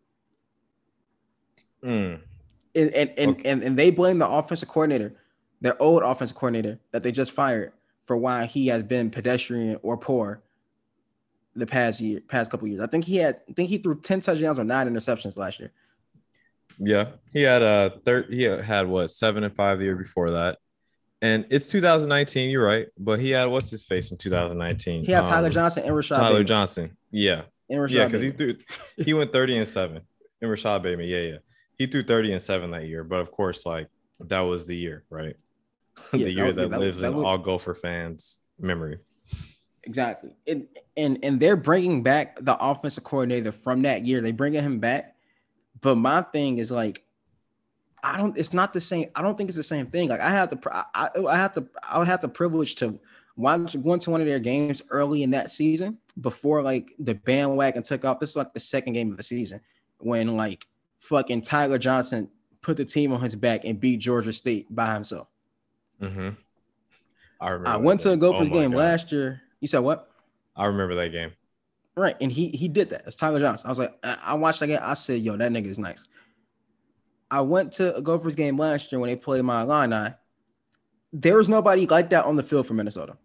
And they blame the offensive coordinator, their old offensive coordinator that they just fired, for why he has been pedestrian or poor the past couple years. I think he threw 10 touchdowns or 9 interceptions last year. Yeah, he had what 7-5 the year before that, and it's 2019. You're right, but he had what's his face in 2019? He had Tyler Johnson and Rashad Tyler Bateman. Johnson. Yeah, And Rashad yeah, because Bateman. he went 30-7 in Rashad Bateman. Yeah, he threw 30-7 that year, but of course, like that was the year, right? Yeah, The year that that lives in was, all Gopher fans' memory. exactly. And they're bringing back the offensive coordinator from that year. They bringing him back, but my thing is like, it's not the same. I don't think it's the same thing. Like I had the privilege to going to one of their games early in that season before like the bandwagon took off. This is like the second game of the season when like fucking Tyler Johnson put the team on his back and beat Georgia State by himself. Mm-hmm. I remember. I went to a Gophers game God. last year. You said what? I remember that game. Right, and he did that. It's Tyler Johnson. I was like, I watched that game. I said, yo, that nigga is nice. I went to a Gophers game last year when they played my Illini. There was nobody like that on the field for Minnesota.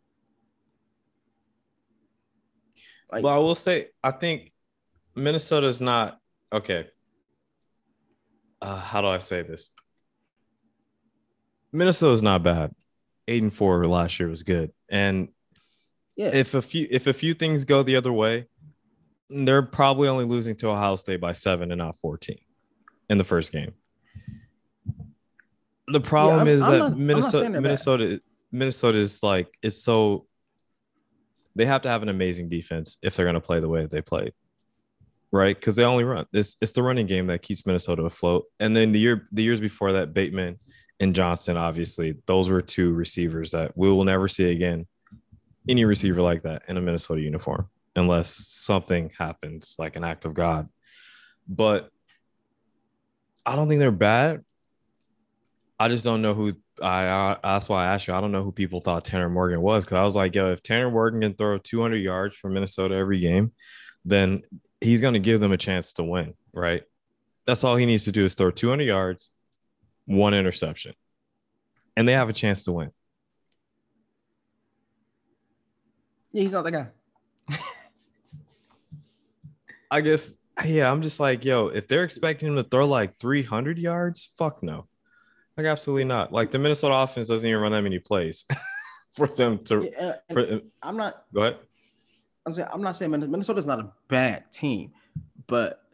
Like, well, I will say, I think Minnesota's not okay. How do I say this? Minnesota's not bad. 8-4 last year was good, and yeah, if a few things go the other way, they're probably only losing to Ohio State by 7 and not 14 in the first game. The problem is that Minnesota is like, it's so, they have to have an amazing defense if they're going to play the way they played, right? Because they only run. It's the running game that keeps Minnesota afloat. And then the years before that, Bateman and Johnson, obviously, those were two receivers that we will never see again. Any receiver like that in a Minnesota uniform, unless something happens like an act of God. But I don't think they're bad. I just don't know who. That's why I asked you. I don't know who people thought Tanner Morgan was, because I was like, yo, if Tanner Morgan can throw 200 yards for Minnesota every game, then he's going to give them a chance to win, right? That's all he needs to do is throw 200 yards, 1 interception, and they have a chance to win. Yeah, he's not the guy. I guess, yeah, I'm just like, yo, if they're expecting him to throw like 300 yards, fuck no. Like, absolutely not. Like, the Minnesota offense doesn't even run that many plays for them to. I'm not. Go ahead. I'm not saying Minnesota's not a bad team, but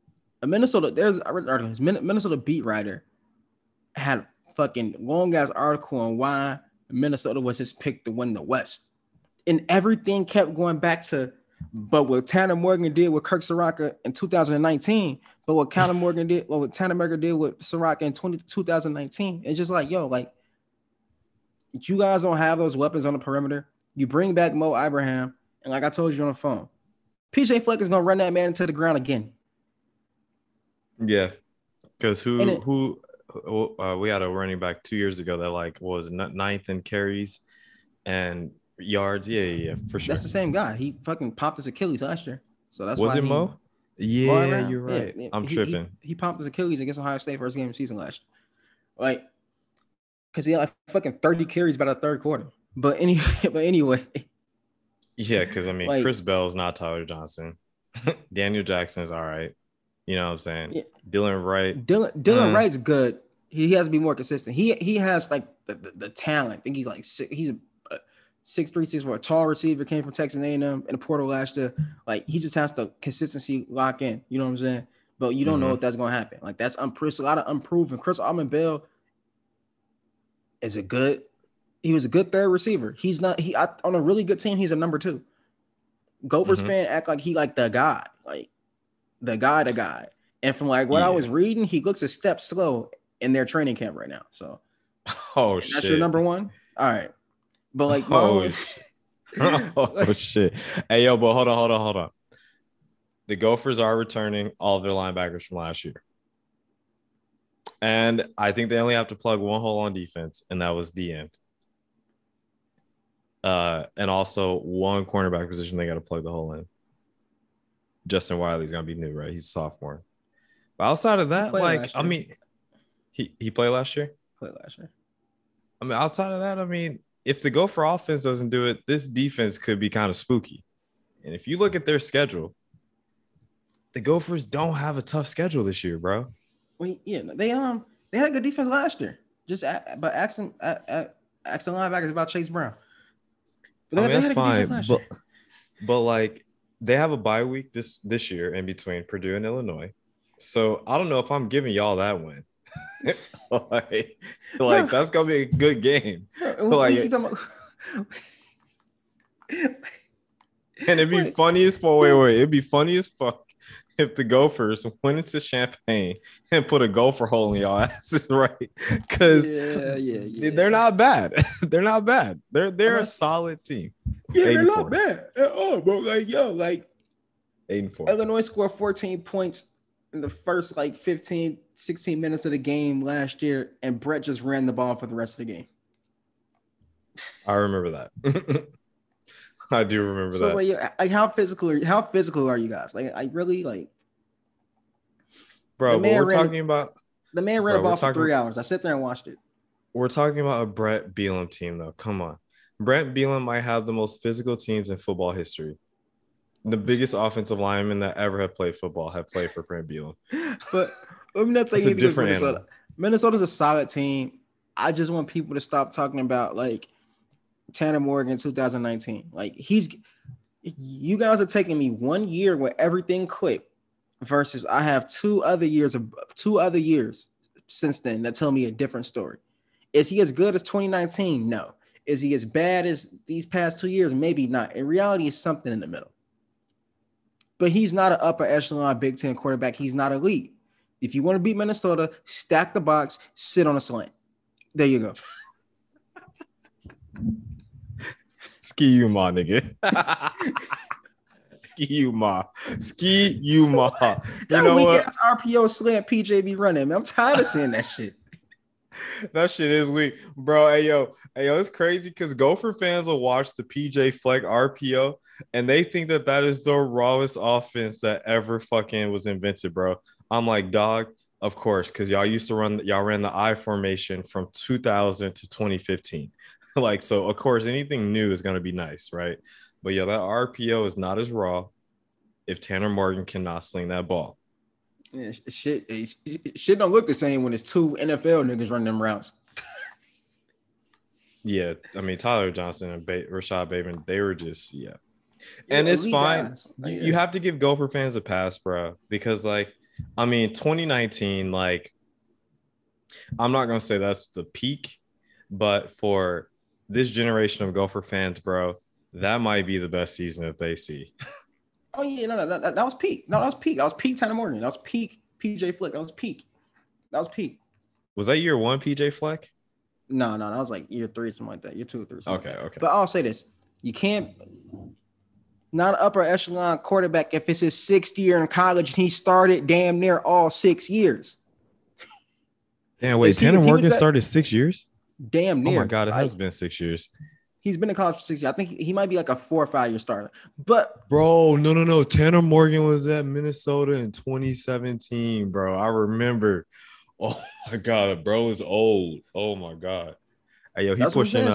Minnesota beat writer had fucking long ass article on why Minnesota was his pick to win the West, and everything kept going back to, but what Tanner Morgan did with Kirk Soraka in 2019. But what Tanner Morgan did with Soraka in 2019, it's just like, yo, like, you guys don't have those weapons on the perimeter. You bring back Mo Ibrahim, and like I told you on the phone, PJ Fleck is gonna run that man into the ground again. Yeah, because we had a running back 2 years ago that like was 9th in carries and yards. Yeah, for sure. That's the same guy. He fucking popped his Achilles last year, so that's was why it Mo. Yeah, you're right. Yeah, I'm tripping. He popped his Achilles against Ohio State first game of the season last year. Like, because he had like fucking 30 carries by the third quarter. But anyway. Yeah, because I mean, like, Chris Bell's not Tyler Johnson. Daniel Jackson is all right. You know what I'm saying? Yeah. Dylan Wright. Dylan Wright's good. He has to be more consistent. He has like the talent. I think he's like he's a 6'3", 6'4", a tall receiver, came from Texas A&M in the portal last year. Like, he just has the consistency lock in. You know what I'm saying? But you don't know if that's gonna happen. Like, that's a lot of unproven. Chris Autman-Bell is he was a good third receiver. He's not on a really good team. He's a number 2. Gophers fan act like he like the guy, like the guy. And from like what I was reading, he looks a step slow in their training camp right now. So, that's your number 1. All right. But like, shit. Hey, yo, but hold on. The Gophers are returning all of their linebackers from last year. And I think they only have to plug one hole on defense, and that was the end. And also one cornerback position they got to plug the hole in. Justin Wiley's going to be new, right? He's a sophomore. But outside of that, like, he played last year? Played last year. I mean, outside of that, I mean, if the Gopher offense doesn't do it, this defense could be kind of spooky. And if you look at their schedule, the Gophers don't have a tough schedule this year, bro. Well, yeah, they had a good defense last year. But asking linebackers about Chase Brown. But I mean, they that's had a good defense fine, last year. but like they have a bye week this year in between Purdue and Illinois. So I don't know if I'm giving y'all that win. like that's gonna be a good game. Like, and it'd be funny as fuck. Wait, it'd be funny as fuck if the Gophers went into Champaign and put a gopher hole in y'all asses, right? Because they're not bad. They're not bad. They're a solid team. Yeah, they're not bad at all, bro. Like 8-4. Illinois scored 14 points in the first 15, 16 minutes of the game last year, and Brett just ran the ball for the rest of the game. I remember that. I do remember that. How physical are you guys? I really bro. But we're talking about the man ran the ball for 3 hours. I sat there and watched it. We're talking about a Brett Bielema team, though. Come on, Brett Bielema might have the most physical teams in football history. The biggest offensive linemen that ever have played football have played for Brett Bielema. But let me not say anything. Different Minnesota. Minnesota's a solid team. I just want people to stop talking about Tanner Morgan 2019. You guys are taking me 1 year where everything clicked versus I have 2 other years since then that tell me a different story. Is he as good as 2019? No. Is he as bad as these past 2 years? Maybe not. In reality, it's something in the middle. But he's not an upper echelon Big Ten quarterback. He's not elite. If you want to beat Minnesota, stack the box, sit on a slant. There you go. Ski you, ma, nigga. Ski you, ma. You know what? RPO slant PJ be running. Man, I'm tired of seeing that shit. That shit is weak, bro. Hey yo, it's crazy because Gopher fans will watch the PJ Fleck RPO and they think that is the rawest offense that ever fucking was invented, bro. I'm like, dog, of course, because y'all ran the I formation from 2000 to 2015. So of course, anything new is gonna be nice, right? But that RPO is not as raw if Tanner Morgan cannot sling that ball. Yeah, shit don't look the same when it's 2 NFL niggas running them routes. Yeah, I mean Tyler Johnson and Rashad Bateman, they were just and it's fine. You have to give Gopher fans a pass, bro, because 2019, I'm not gonna say that's the peak, but for this generation of Gopher fans, bro, that might be the best season that they see. Oh yeah, no, that was peak. No, that was peak. That was peak Tanner Morgan. That was peak PJ Fleck. That was peak. Was that year 1 PJ Fleck? No, that was year 3, something like that. Year 2 or 3. Okay. But I'll say this: you can't not an upper echelon quarterback if it's his 6th year in college and he started damn near all 6 years. Damn, wait, Tanner Morgan started 6 years? Damn near. Oh my god, it has been 6 years. He's been in college for 6 years. I think he might be a 4 or 5 year starter. But bro, no. Tanner Morgan was at Minnesota in 2017, bro. I remember. Oh my god, bro is old. Oh my god. Hey, yo, he pushing.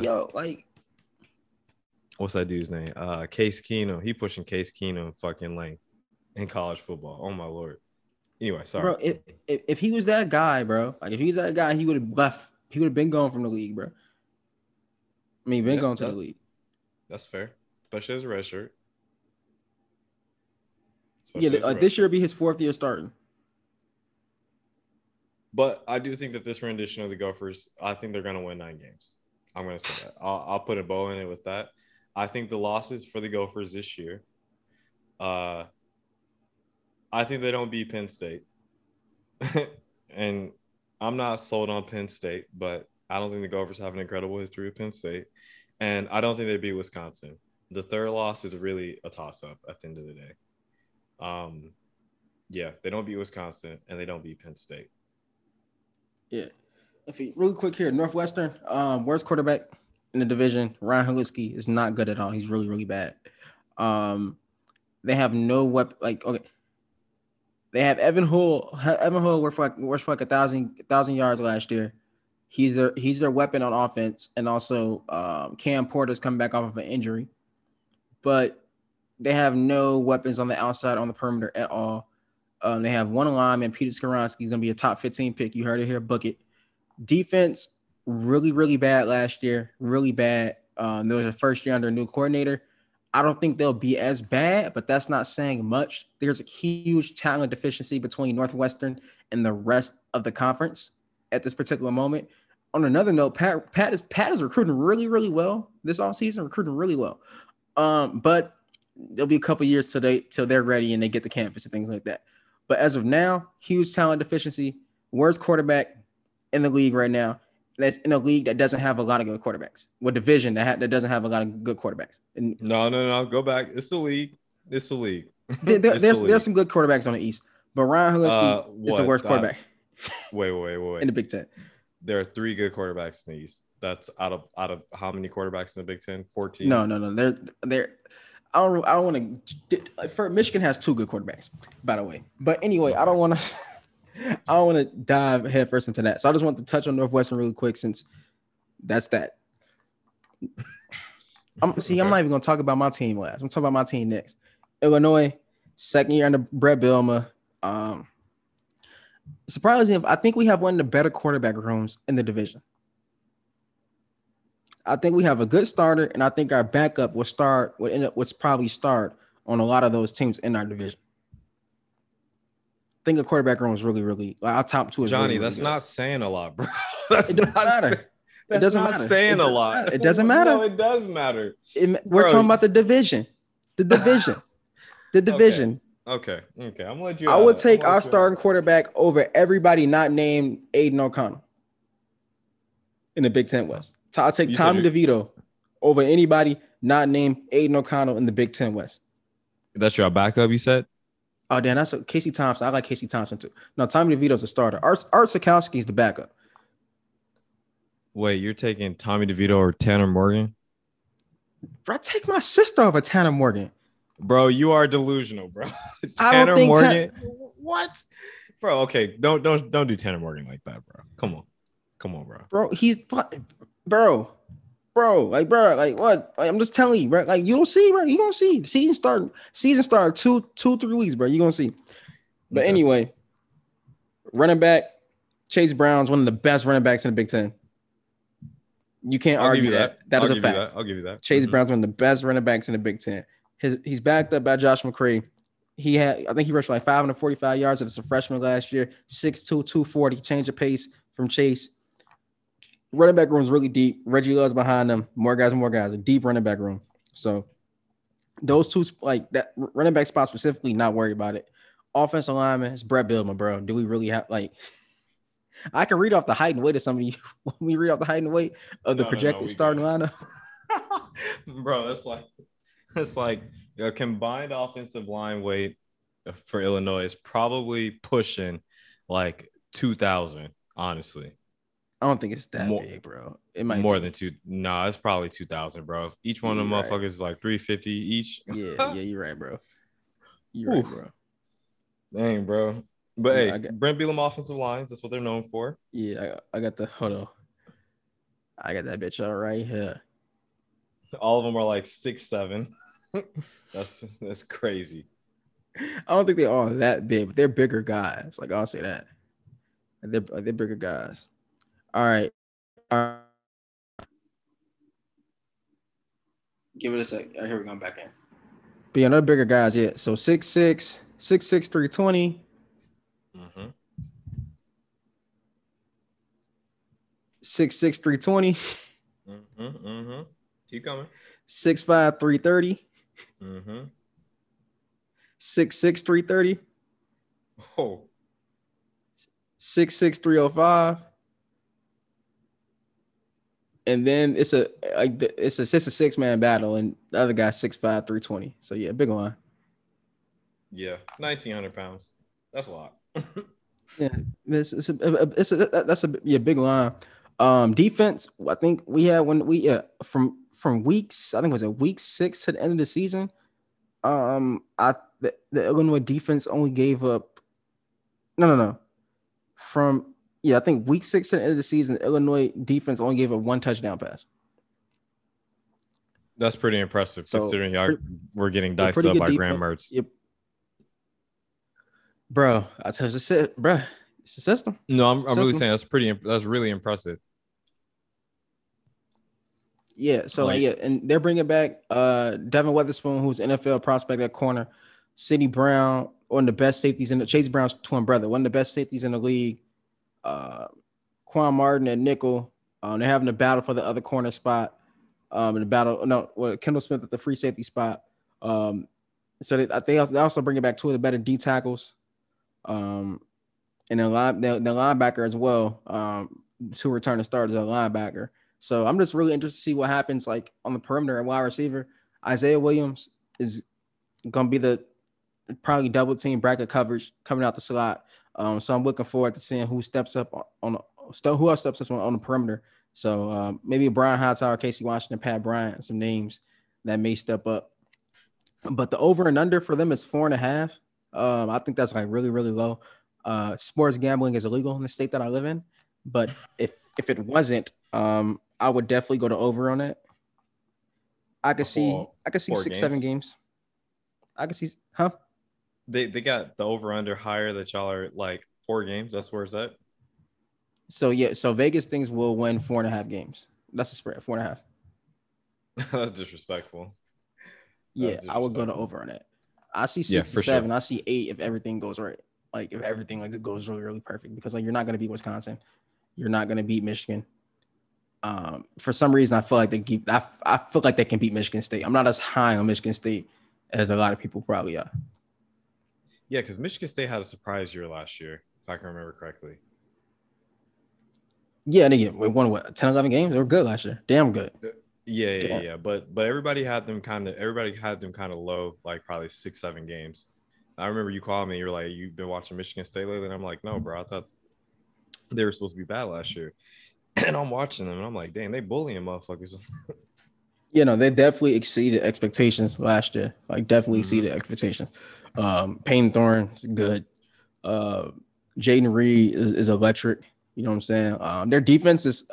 What's that dude's name? Case Keenum. He pushing Case Keenum fucking length in college football. Oh my lord. Anyway, sorry, bro. If he was that guy, bro, if he's that guy, he would have left. He would have been gone from the league, bro. I mean, been going to the league. That's fair, especially as a red shirt. This year will be his 4th year starting. But I do think that this rendition of the Gophers, I think they're going to win 9 games. I'm going to say that. I'll put a bow in it with that. I think the losses for the Gophers this year, I think they don't beat Penn State. And I'm not sold on Penn State, but I don't think the Gophers have an incredible history with Penn State. And I don't think they beat Wisconsin. The 3rd loss is really a toss-up at the end of the day. They don't beat Wisconsin, and they don't beat Penn State. Yeah. Really quick here, Northwestern, worst quarterback in the division. Ryan Holinsky is not good at all. He's really, really bad. They have no weapon. They have Evan Hull. Evan Hull worked for 1,000 yards last year. He's their weapon on offense, and also Cam Porter's coming back off of an injury, but they have no weapons on the outside on the perimeter at all. They have one lineman, Peter Skoronski. He's gonna be a top 15 pick. You heard it here, book it. Defense really really bad last year, really bad. There was a first year under a new coordinator. I don't think they'll be as bad, but that's not saying much. There's a huge talent deficiency between Northwestern and the rest of the conference at this particular moment. On another note, Pat is recruiting really, really well this offseason, recruiting really well. But there'll be a couple years till they're ready and they get the campus and things like that. But as of now, huge talent deficiency. Worst quarterback in the league right now. That's in a league that doesn't have a lot of good quarterbacks. What division that doesn't have a lot of good quarterbacks? And No. Go back. It's the league. It's the league. there's some good quarterbacks on the East, but Ryan Husky is the worst quarterback. Wait. In the Big Ten. There are 3 good quarterbacks in the East. That's out of how many quarterbacks in the Big Ten? 14. No. They're I don't want to. For Michigan has 2 good quarterbacks, by the way. But anyway, I don't want to. I don't want to dive headfirst into that. So I just want to touch on Northwestern really quick since that's that. I'm not even going to talk about my team last. I'm talking about my team next. Illinois, second year under Brett Bielema. Surprisingly, I think we have one of the better quarterback rooms in the division. I think we have a good starter, and I think our backup would probably start on a lot of those teams in our division. I think the quarterback room is really, really our top 2 is Johnny. Really, that's really not saying a lot, bro. It doesn't matter. It doesn't matter. Saying a lot. It doesn't matter. No, it does matter. We're talking about the division. The division. Okay. I'm gonna let you. I would take our starting quarterback over everybody not named Aiden O'Connell in the Big Ten West. I'll take Tommy DeVito over anybody not named Aiden O'Connell in the Big Ten West. That's your backup, you said? Oh, damn, that's Casey Thompson. I like Casey Thompson too. No, Tommy DeVito's the starter. Art Sikowski is the backup. Wait, you're taking Tommy DeVito or Tanner Morgan? I take my sister over Tanner Morgan. Bro, you are delusional, bro. Tanner Morgan. What? Bro, okay. Don't do Tanner Morgan like that, bro. Come on, bro. Bro, like what? Like, I'm just telling you, bro. Like you'll see, bro. You gonna see. Season start 2-3 weeks, bro. You gonna see. But okay. Anyway, running back Chase Brown's one of the best running backs in the Big Ten. You can't argue that. That is a fact. I'll give you that. Chase Brown's one of the best running backs in the Big Ten. He's backed up by Josh McCray. I think he rushed for like 545 yards as a freshman last year. 6'2", 240. Change of pace from Chase. Running back room is really deep. Reggie Love's behind them. More guys. A deep running back room. So those 2, like that running back spot specifically, not worried about it. Offensive lineman is Brett Bielema, bro. Do we really have like? I can read off the height and weight of some of you. When we read off the height and weight of the projected starting lineup, bro, that's like a combined offensive line weight for Illinois is probably pushing like 2,000. Honestly, I don't think it's that big, bro. It might more than 2. Nah, it's probably 2,000, bro. Each one of them motherfuckers is like 350 each. Yeah, you're right, bro. You're right, bro. Dang, bro. But hey, Brent Bielema offensive lines, that's what they're known for. Yeah, I got hold on. I got that bitch all right here. All of them are like 6'7". That's crazy. I don't think they're all that big, but they're bigger guys. Like I'll say that. They're bigger guys. All right. Give it a sec. Here we go. I'm back in. But yeah, they're bigger guys. Yeah. So 6'6", 320. Mm-hmm. 6'6", 320. Mm-hmm. Keep coming. 6'5", 330. Mm-hmm. 6'6", 330. Oh. 6'6", 305. And then it's a 6-man battle, and the other guy's 6'5", 320. So yeah, big line. Yeah, 1,900 pounds. That's a lot. Yeah, that's a big line. Defense, I think we had from weeks, I think it was week 6 to the end of the season. The Illinois defense only gave up. No. From Yeah, I think week 6 to the end of the season, Illinois defense only gave up 1 touchdown pass. That's pretty impressive So considering y'all we're getting yeah, diced pretty up good by Graham defense. Mertz. Yep. Bro, I tell you, bro, it's the system. No, I'm really System. saying that's really impressive. Yeah, so Like, yeah, and they're bringing back Devin Weatherspoon, who's an NFL prospect at corner, Sidney Brown, one of the best safeties in the Chase Brown's twin brother, one of the best safeties in the league. Uh, Quan Martin at nickel. They're having a battle for the other corner spot. In the battle, no, well, Kendall Smith at the free safety spot. So they also bringing back 2 of the better D tackles, and the linebacker as well. 2 returning starters at linebacker. So I'm just really interested to see what happens like on the perimeter at wide receiver. Isaiah Williams is gonna be the probably double team bracket coverage coming out the slot. So I'm looking forward to seeing who steps up who else steps up on the perimeter. So maybe Brian Hightower, Casey Washington, Pat Bryant, some names that may step up. But the over and under for them is 4.5. I think that's like really, really low. Sports gambling is illegal in the state that I live in, but if it wasn't, I would definitely go to over on it. I could see 6, 7 games. I could see, huh? They got the over under higher that y'all are like 4 games. That's where it's at. So yeah, so Vegas thinks we'll win 4.5 games. That's the spread, 4.5. That's disrespectful. Yeah, I would go to over on it. I see 6 to 7. Sure. I see 8 if everything goes right. Like if everything like it goes really, really perfect. Because like you're not gonna beat Wisconsin, you're not gonna beat Michigan. For some reason, I feel like I feel like they can beat Michigan State. I'm not as high on Michigan State as a lot of people probably are. Yeah, because Michigan State had a surprise year last year, if I can remember correctly. Yeah, and again, we won what 10, 11 games. They were good last year. Damn good. Yeah. But everybody had them kind of low, like probably 6, 7 games. I remember you called me. You were like, "You've been watching Michigan State lately?" And I'm like, "No, bro. I thought they were supposed to be bad last year." And I'm watching them, and I'm like, "Damn, they bullying motherfuckers." You know, they definitely exceeded expectations last year. Like, definitely exceeded expectations. Payne Thorne's good. Jaden Reed is electric. You know what I'm saying? Their defense is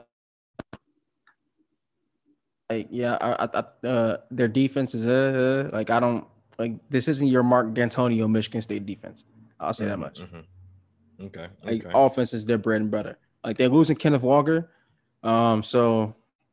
like their defense is like I don't like this isn't your Mark D'Antonio Michigan State defense. I'll say that much. Okay. Like offense is their bread and butter. Like they're losing Kenneth Walker, so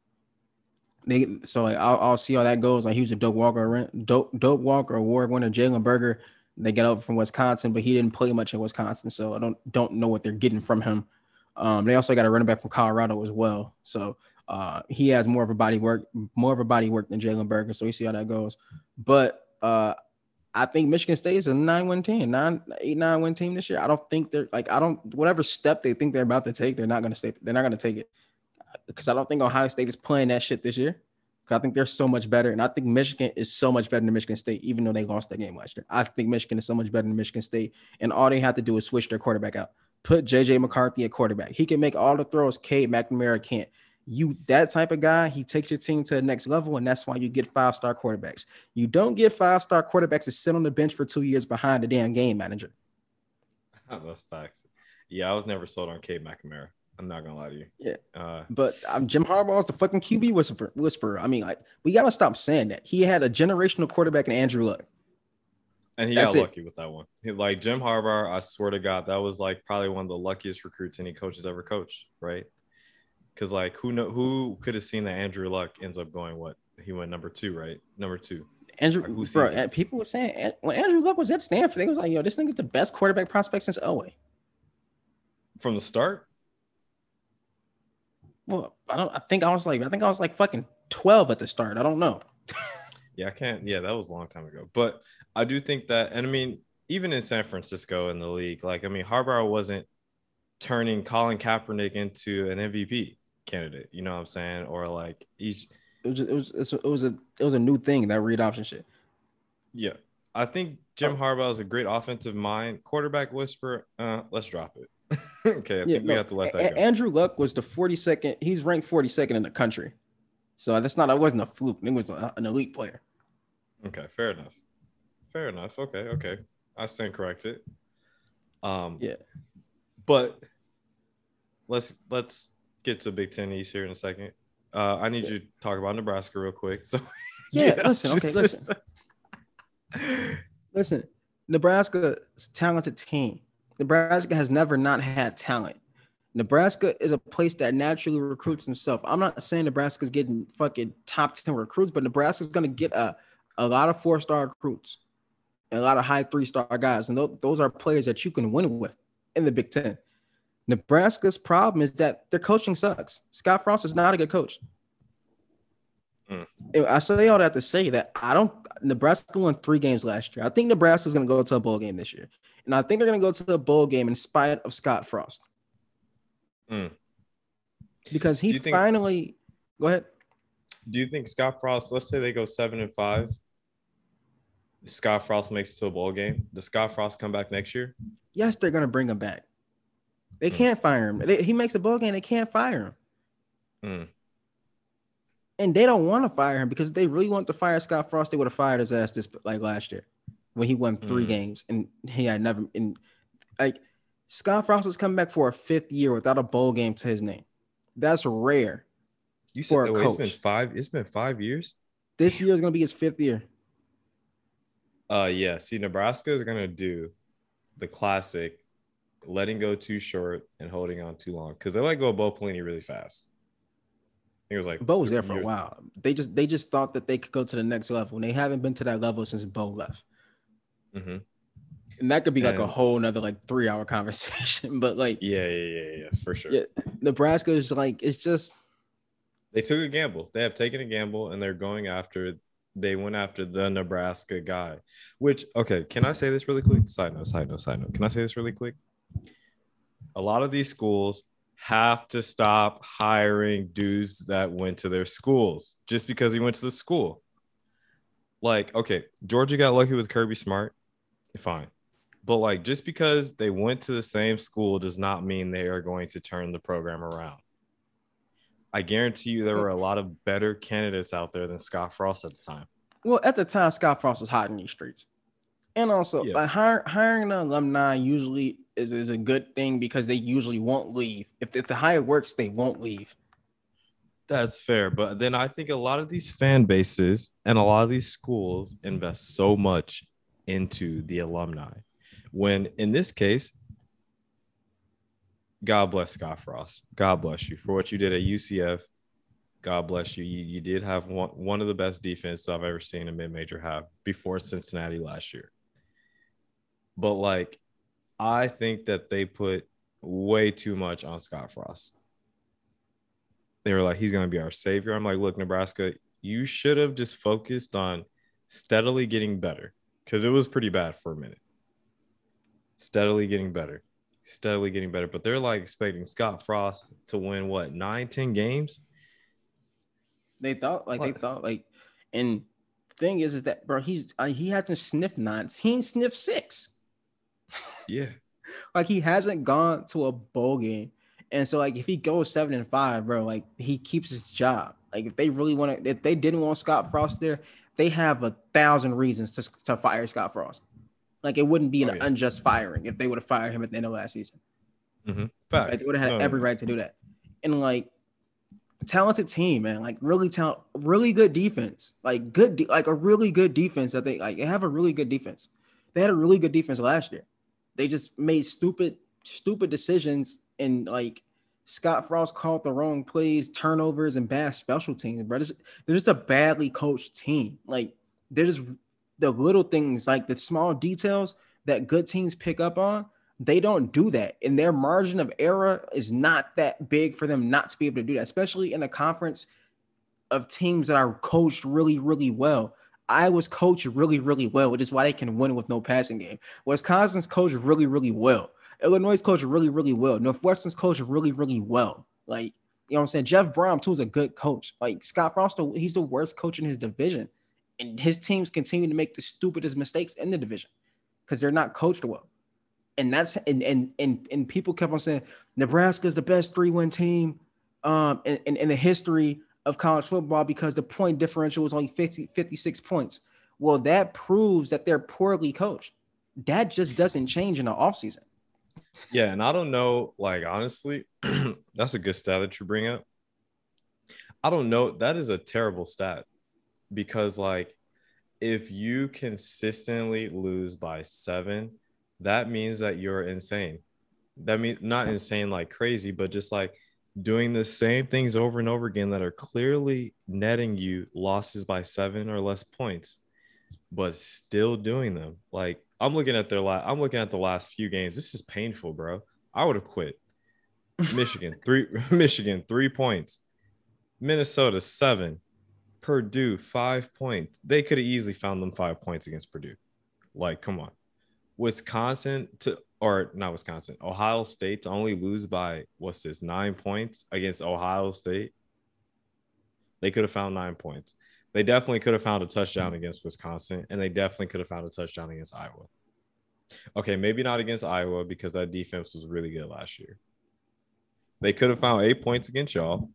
I'll see how that goes. Like he was a Doak Walker award winner. Jalen Berger, they got over from Wisconsin, but he didn't play much in Wisconsin, so I don't know what they're getting from him. They also got a running back from Colorado as well, so he has more of a body work than Jalen Berger. So we see how that goes. But I think Michigan State is a 9-win team, 9-win team this year. I don't think they're like whatever step they think they're about to take, they're not going to stay. They're not going to take it because I don't think Ohio State is playing that shit this year. Because I think they're so much better, and I think Michigan is so much better than Michigan State, even though they lost that game last year. I think Michigan is so much better than Michigan State, and all they have to do is switch their quarterback out. Put JJ McCarthy at quarterback. He can make all the throws Cade McNamara can't. You that type of guy, he takes your team to the next level, and that's why you get 5-star quarterbacks. You don't get 5-star quarterbacks to sit on the bench for 2 years behind the damn game manager. That's facts. Yeah, I was never sold on Cade McNamara. I'm not gonna lie to you. Yeah, but Jim Harbaugh is the fucking QB whisperer. I mean, like we gotta stop saying that. He had a generational quarterback in Andrew Luck, and he got lucky with that one. Like Jim Harbaugh, I swear to God, that was like probably one of the luckiest recruits any coach has ever coached, right? Because like who could have seen that Andrew Luck ends up going what? He went number 2, right? Number 2. Andrew, like, bro, people were saying when Andrew Luck was at Stanford, they was like, "Yo, this nigga's the best quarterback prospect since Elway." From the start. Well, I think I was like fucking 12 at the start. I don't know. Yeah, I can't. Yeah, that was a long time ago. But I do think that, and I mean, even in San Francisco in the league, like I mean, Harbaugh wasn't turning Colin Kaepernick into an MVP candidate. You know what I'm saying? Or like it was a new thing, that read option shit. Yeah, I think Jim Harbaugh is a great offensive mind. Quarterback whisper. Let's drop it. Okay, I think we have to let that go. Andrew Luck was the 42nd. He's ranked 42nd in the country. So that wasn't a fluke. It was an elite player. Okay, fair enough. Okay. I stand corrected. Yeah. But let's get to Big Ten East here in a second. I need you to talk about Nebraska real quick. So Yeah, listen. Okay, listen. Nebraska's a talented team. Nebraska has never not had talent. Nebraska is a place that naturally recruits themselves. I'm not saying Nebraska's getting fucking top 10 recruits, but Nebraska's going to get a lot of 4-star recruits and a lot of high 3-star guys. And those are players that you can win with in the Big Ten. Nebraska's problem is that their coaching sucks. Scott Frost is not a good coach. I say all that to say that Nebraska won 3 games last year. I think Nebraska's going to go to a bowl game this year. And I think they're going to go to a bowl game in spite of Scott Frost. Because he finally – go ahead. Do you think Scott Frost – let's say they go 7-5. Scott Frost makes it to a bowl game. Does Scott Frost come back next year? Yes, they're going to bring him back. They can't fire him. He makes a bowl game. They can't fire him. And they don't want to fire him because if they really want to fire Scott Frost, they would have fired his ass last year when he won 3 games and he had never Scott Frost is coming back for a 5th year without a bowl game to his name. That's rare. You said for a coach. It's been 5 years. This year is going to be his 5th year. Yeah. See, Nebraska is going to do the classic letting go too short and holding on too long because they let go of Bo Pelini really fast. It was like Bo was there for a while. They just thought that they could go to the next level, and they haven't been to that level since Bo left. Mm-hmm. And that could be like a whole nother 3-hour conversation. But yeah, for sure. Yeah, Nebraska is it's just they took a gamble. They have taken a gamble, and they're going after. They went after the Nebraska guy. Which can I say this really quick? Side note. Can I say this really quick? A lot of these schools have to stop hiring dudes that went to their schools just because he went to the school. Georgia got lucky with Kirby Smart. Fine. But just because they went to the same school does not mean they are going to turn the program around. I guarantee you there were a lot of better candidates out there than Scott Frost at the time. Well, at the time, Scott Frost was hot in these streets. And also, hiring an alumni usually is a good thing because they usually won't leave. If the hire works, they won't leave. That's fair. But then I think a lot of these fan bases and a lot of these schools invest so much into the alumni. When in this case, God bless Scott Frost. God bless you for what you did at UCF. God bless you. You did have one of the best defenses I've ever seen a mid-major have before Cincinnati last year. But I think that they put way too much on Scott Frost. They were like, he's going to be our savior. I'm like, look, Nebraska, you should have just focused on steadily getting better because it was pretty bad for a minute. Steadily getting better. But they're expecting Scott Frost to win 9-10 games. They thought and the thing is that bro, he hasn't sniffed 9. He ain't sniffed 6. Yeah. He hasn't gone to a bowl game. And so if he goes 7-5, bro, he keeps his job. If they didn't want Scott Frost there, they have 1,000 reasons to fire Scott Frost. It wouldn't be an unjust firing if they would have fired him at the end of last season. Mm-hmm. Facts. They would have had every right to do that. And talented team, man. Really good defense. A really good defense. That they have a really good defense. They had a really good defense last year. They just made stupid decisions, and Scott Frost called the wrong plays, turnovers, and bad special teams. Bro, they're just a badly coached team. They're just the little things, the small details that good teams pick up on. They don't do that, and their margin of error is not that big for them not to be able to do that, especially in a conference of teams that are coached really, really well. Iowa's coached really, really well, which is why they can win with no passing game. Wisconsin's coached really, really well. Illinois' coached really, really well. Northwestern's coached really, really well. You know what I'm saying? Jeff Brohm, too, is a good coach. Scott Frost, he's the worst coach in his division. And his teams continue to make the stupidest mistakes in the division because they're not coached well. And that's and people kept on saying Nebraska is the best 3-win team in the history of college football because the point differential was only 56 points. Well, that proves that they're poorly coached. That just doesn't change in the offseason. Yeah, and I don't know, like honestly, that's a good stat that you bring up. I don't know. That is a terrible stat because like if you consistently lose by 7, that means that you're insane. That means not insane like crazy, but just like doing the same things over and over again that are clearly netting you losses by 7 or less points, but still doing them. Like I'm looking at the last few games. This is painful, bro. I would have quit. Michigan, 3 Michigan, 3 points. Minnesota, 7. Purdue, 5 points. They could have easily found them 5 points against Purdue. Like, come on. Wisconsin to or not Wisconsin, Ohio State to only lose by what's this 9 points against Ohio State. They could have found 9 points. They definitely could have found a touchdown against Wisconsin, and they definitely could have found a touchdown against Iowa. Okay, maybe not against Iowa because that defense was really good last year. They could have found 8 points against y'all.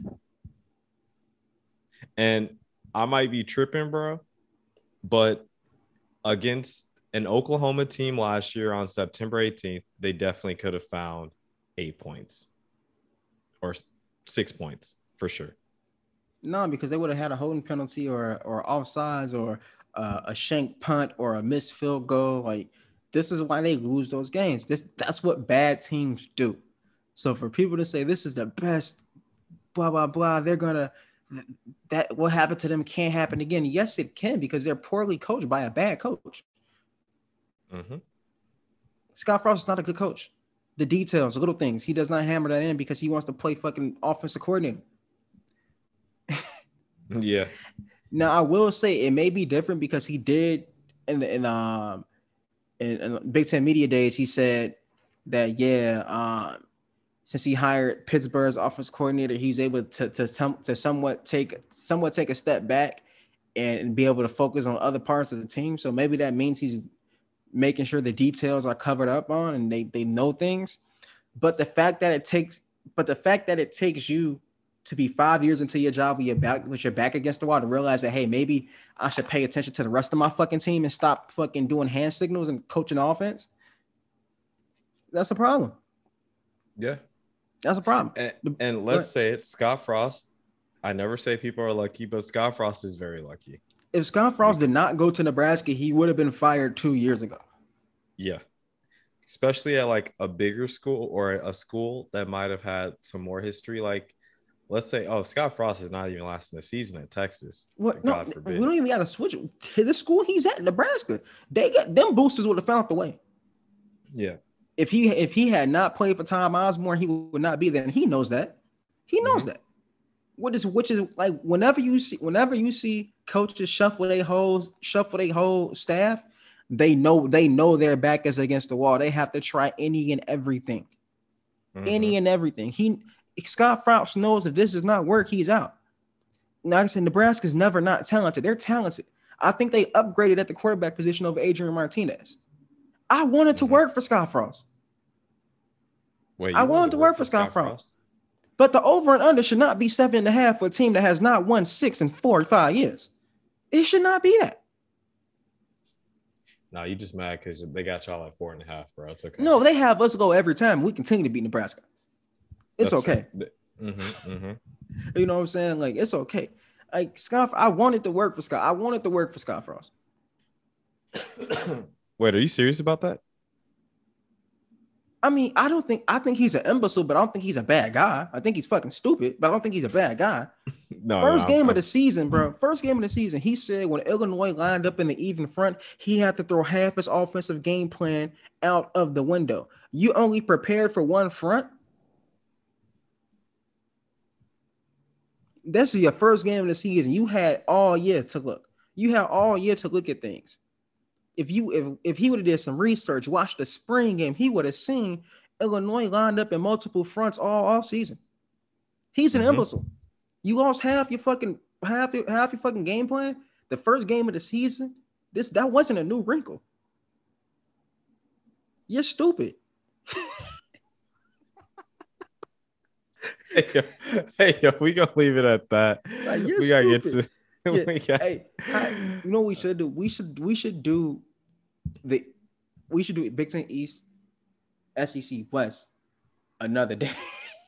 And I might be tripping, bro, but against an Oklahoma team last year on September 18th, they definitely could have found 8 points or 6 points for sure. No, because they would have had a holding penalty or offsides or a shank punt or a missed field goal. Like this is why they lose those games. That's what bad teams do. So for people to say this is the best, blah blah blah, they're gonna that what happened to them can't happen again. Yes, it can because they're poorly coached by a bad coach. Mm-hmm. Scott Frost is not a good coach. The details, the little things, he does not hammer that in because he wants to play fucking offensive coordinator. Yeah. Now I will say it may be different because he did in Big Ten media days he said that since he hired Pittsburgh's offense coordinator he's able to somewhat take a step back and be able to focus on other parts of the team. So maybe that means he's making sure the details are covered up on and they know things. But the fact that it takes you to be 5 years into your job with your back against the wall to realize that, hey, maybe I should pay attention to the rest of my fucking team and stop fucking doing hand signals and coaching the offense. That's a problem. Yeah. That's a problem. And let's say it, Scott Frost. I never say people are lucky, but Scott Frost is very lucky. If Scott Frost did not go to Nebraska, he would have been fired 2 years ago. Yeah. Especially at like a bigger school or a school that might have had some more history. Like, let's say, Scott Frost is not even lasting a season at Texas. What? No, God forbid. We don't even got to switch to the school he's at, Nebraska. They got them boosters would have found the way. Yeah. If he had not played for Tom Osborne, he would not be there, and he knows that. He knows that. Which is like whenever you see coaches shuffle their whole staff, they know their back is against the wall. They have to try any and everything. Any and everything. Scott Frost knows if this does not work, he's out. Now, like I said, Nebraska's never not talented. They're talented. I think they upgraded at the quarterback position over Adrian Martinez. I wanted to work for Scott Frost. Wait, I wanted to work for Scott Frost. But the over and under should not be 7.5 for a team that has not won 6 in 4 or 5 years. It should not be that. No, you just mad because they got y'all at 4.5, bro. It's okay. No, they have us go every time. We continue to beat Nebraska. It's okay. You know what I'm saying? Like, it's okay. Like, Scott, I wanted to work for Scott. I wanted to work for Scott Frost. Wait, are you serious about that? I mean, I think he's an imbecile, but I don't think he's a bad guy. I think he's fucking stupid, but I don't think he's a bad guy. First game of the season, bro. First game of the season, he said when Illinois lined up in the even front, he had to throw half his offensive game plan out of the window. You only prepared for one front? This is your first game of the season. You had all year to look. You had all year to look at things. If he would have did some research, watched the spring game, he would have seen Illinois lined up in multiple fronts all off season. He's an imbecile. You lost half your fucking game plan. The first game of the season. That wasn't a new wrinkle. You're stupid. Hey, yo, we gonna leave it at that. Like, we gotta get to. Hey, you know what we should do? We should do Big Ten East SEC West another day.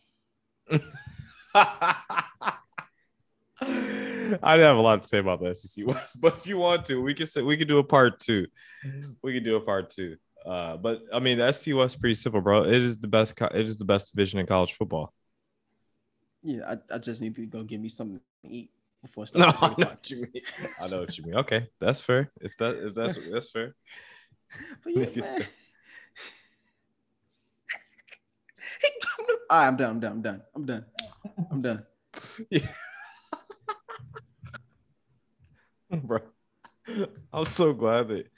I have a lot to say about the SEC West, but if you want to, we can do a part two. We can do a part two. But I mean, the SEC West is pretty simple, bro. It is the best. It is the best division in college football. Yeah, I just need to go get me something to eat before No, I starting. know what you mean. I know what you mean. Okay, that's fair. If that's fair. But yeah, man. All right, I'm done. Yeah. Bro, I'm so glad that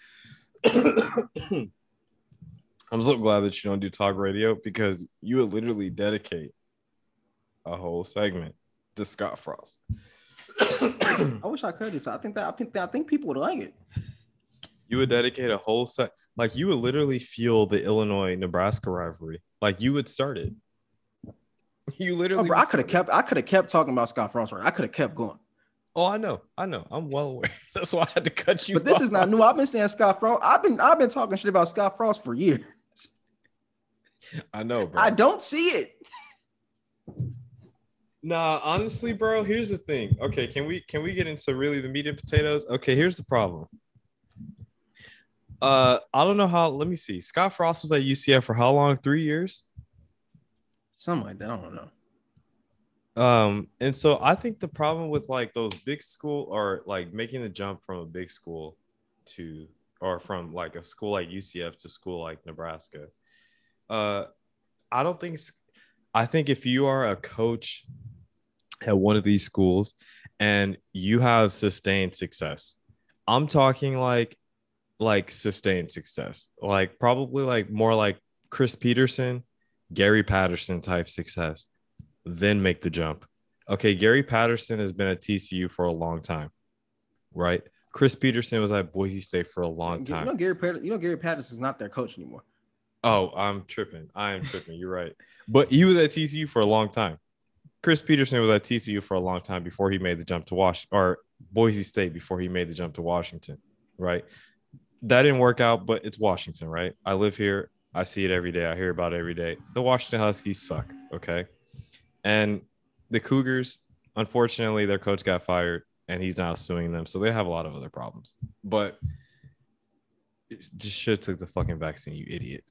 I'm so glad that you don't do talk radio, because you would literally dedicate a whole segment to Scott Frost. I wish I could. I think people would like it. You would dedicate a whole set, like you would literally fuel the Illinois-Nebraska rivalry. Like you would start it. You literally. Bro, I could have kept talking about Scott Frost. Right? I could have kept going. Oh, I know. I'm well aware. That's why I had to cut you. But this is not new. I've been saying Scott Frost. I've been talking shit about Scott Frost for years. I know, bro. I don't see it. Nah, honestly, bro, here's the thing. Okay, can we get into really the meat and potatoes? Okay, here's the problem. I don't know how. Let me see. Scott Frost was at UCF for how long? 3 years? Something like that. I don't know. And so I think the problem with like those big school, or like making the jump from a big school to, or from like a school like UCF to school like Nebraska, I think if you are a coach at one of these schools and you have sustained success, I'm talking like sustained success, like probably like more like Chris Peterson, Gary Patterson type success, then make the jump. Okay, Gary Patterson has been at TCU for a long time, right? Chris Peterson was at Boise State for a long time. Gary Patterson is not their coach anymore. Oh, I'm tripping. I am tripping. You're right. But he was at TCU for a long time. Chris Peterson was at TCU for a long time before he made the jump to or Boise State before he made the jump to Washington, right? That didn't work out, but it's Washington, right? I live here. I see it every day. I hear about it every day. The Washington Huskies suck, okay? And the Cougars, unfortunately, their coach got fired and he's now suing them. So they have a lot of other problems. But just should have took the fucking vaccine, you idiot.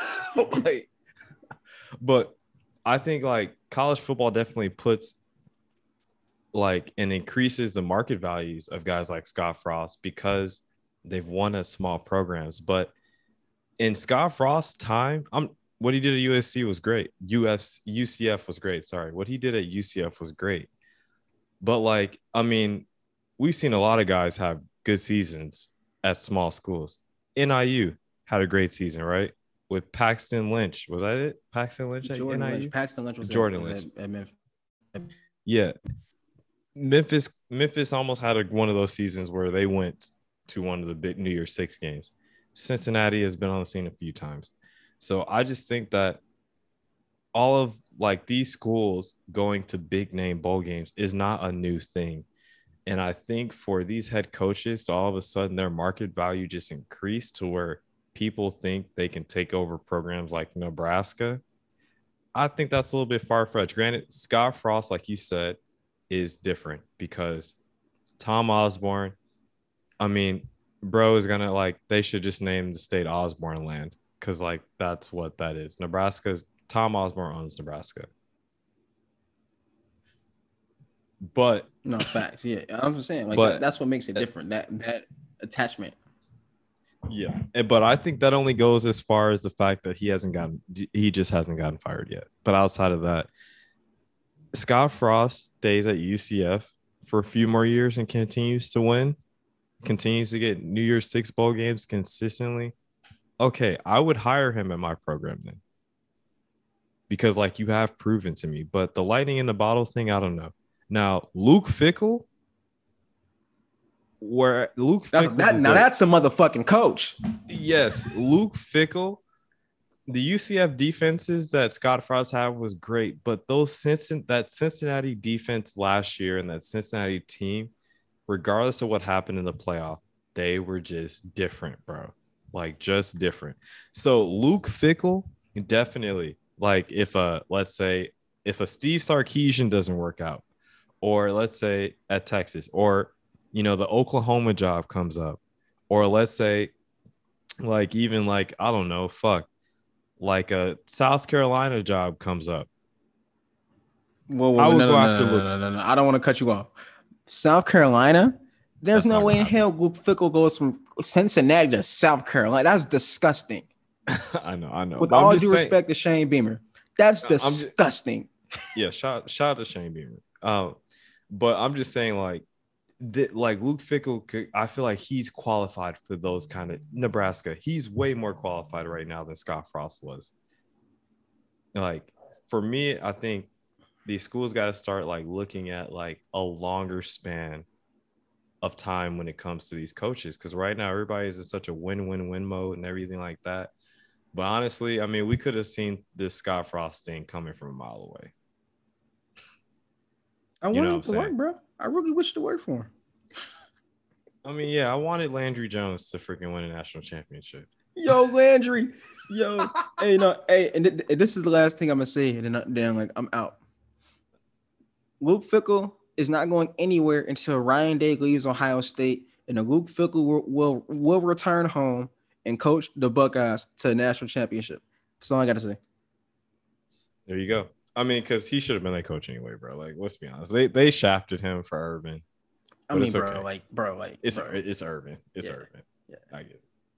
But I think like college football definitely puts like and increases the market values of guys like Scott Frost because they've won at small programs. But in Scott Frost's time, what he did at USC was great. UCF was great. Sorry. What he did at UCF was great. But like, I mean, we've seen a lot of guys have good seasons at small schools. NIU had a great season, right? With Paxton Lynch. Was that it? Paxton Lynch at Jordan NIU? Lynch. Paxton Lynch was Jordan Lynch. At Memphis. Yeah. Memphis almost had one of those seasons where they went to one of the big New Year's Six games. Cincinnati has been on the scene a few times. So I just think that all of like these schools going to big name bowl games is not a new thing. And I think for these head coaches to all of a sudden their market value just increased to where people think they can take over programs like Nebraska, I think that's a little bit far-fetched. Granted, Scott Frost, like you said, is different because Tom Osborne, I mean, bro is gonna like they should just name the state Osborne land because like that's what that is. Nebraska's Tom Osborne owns Nebraska. But no facts, yeah. I'm just saying, like that's what makes it different. That attachment. Yeah, but I think that only goes as far as the fact that he just hasn't gotten fired yet. But outside of that, Scott Frost stays at UCF for a few more years and continues to win, continues to get New Year's Six bowl games consistently. Okay, I would hire him at my program then. Because like you have proven to me, but the lightning in the bottle thing, I don't know. Now, Luke Fickell, that's a motherfucking coach. Yes, Luke Fickell. The UCF defenses that Scott Frost had was great, but that Cincinnati defense last year and that Cincinnati team, regardless of what happened in the playoff, they were just different, bro. Like just different. So Luke Fickell Definitely. Like if let's say if a Steve Sarkisian doesn't work out, or let's say at Texas, or the Oklahoma job comes up, or let's say like even like I don't know, like a South Carolina job comes up. Whoa, I would no, go no, no, after no, Luke. no, no, no. I don't want to cut you off. South Carolina? There's That's no not way gonna in happen. hell Luke Fickle goes from Cincinnati to South Carolina. That's disgusting. I know, With but I'm all just due saying. respect to Shane Beamer, that's I'm just disgusting. yeah. Shout out to Shane Beamer. But I'm just saying like Luke Fickle I feel like he's qualified for those kind of Nebraska. He's way more qualified right now than Scott Frost was. Like for me, I think these schools got to start like looking at like a longer span of time when it comes to these coaches, because right now everybody is in such a win-win-win mode and everything like that. But honestly, I mean, we could have seen this Scott Frost thing coming from a mile away. I You know what wanted I'm it to work, saying? bro. I really wish it to work for him. I mean, yeah, I wanted Landry Jones to freaking win a national championship. Yo, Landry. Yo. Hey, no, hey, and this is the last thing I'm gonna say, and then like I'm out. Luke Fickle is not going anywhere until Ryan Day leaves Ohio State, and then Luke Fickle will return home and coach the Buckeyes to a national championship. That's all I got to say. There you go. I mean, because he should have been their coach anyway, bro. Like, let's be honest. They shafted him for Urban, I but mean, it's okay. It's bro. It's Urban. It's Yeah, Urban. yeah. I get it.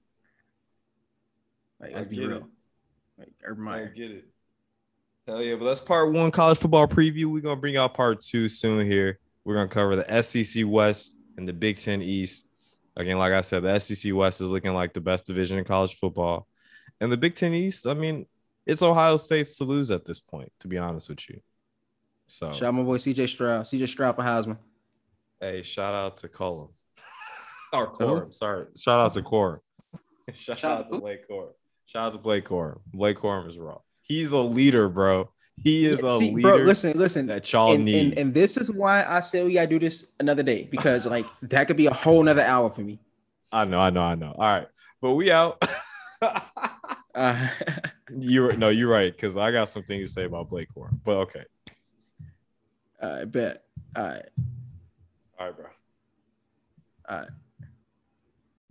Like, let's be real. Like, Urban Meyer. I get it. Hell yeah, but that's part one college football preview. We're gonna bring out part two soon here. We're gonna cover the SEC West and the Big Ten East. Again, like I said, the SEC West is looking like the best division in college football. And the Big Ten East, I mean, it's Ohio State's to lose at this point, to be honest with you. So Shout out my boy CJ Stroud. CJ Stroud for Heisman. hey, shout out to Colum. Or So Corum, sorry. Shout out to Corum. Shout out to Blake Corum. Shout out to Blake Corum. Blake Corum is raw. He's a leader, bro. He is a see, bro, leader listen. that y'all need. And this is why I say we gotta do this another day, because like that could be a whole nother hour for me. I know. All right. But we out. Uh, You're right, because I got some things to say about Blake Corum. But okay. I bet. All right. All right, bro. All right.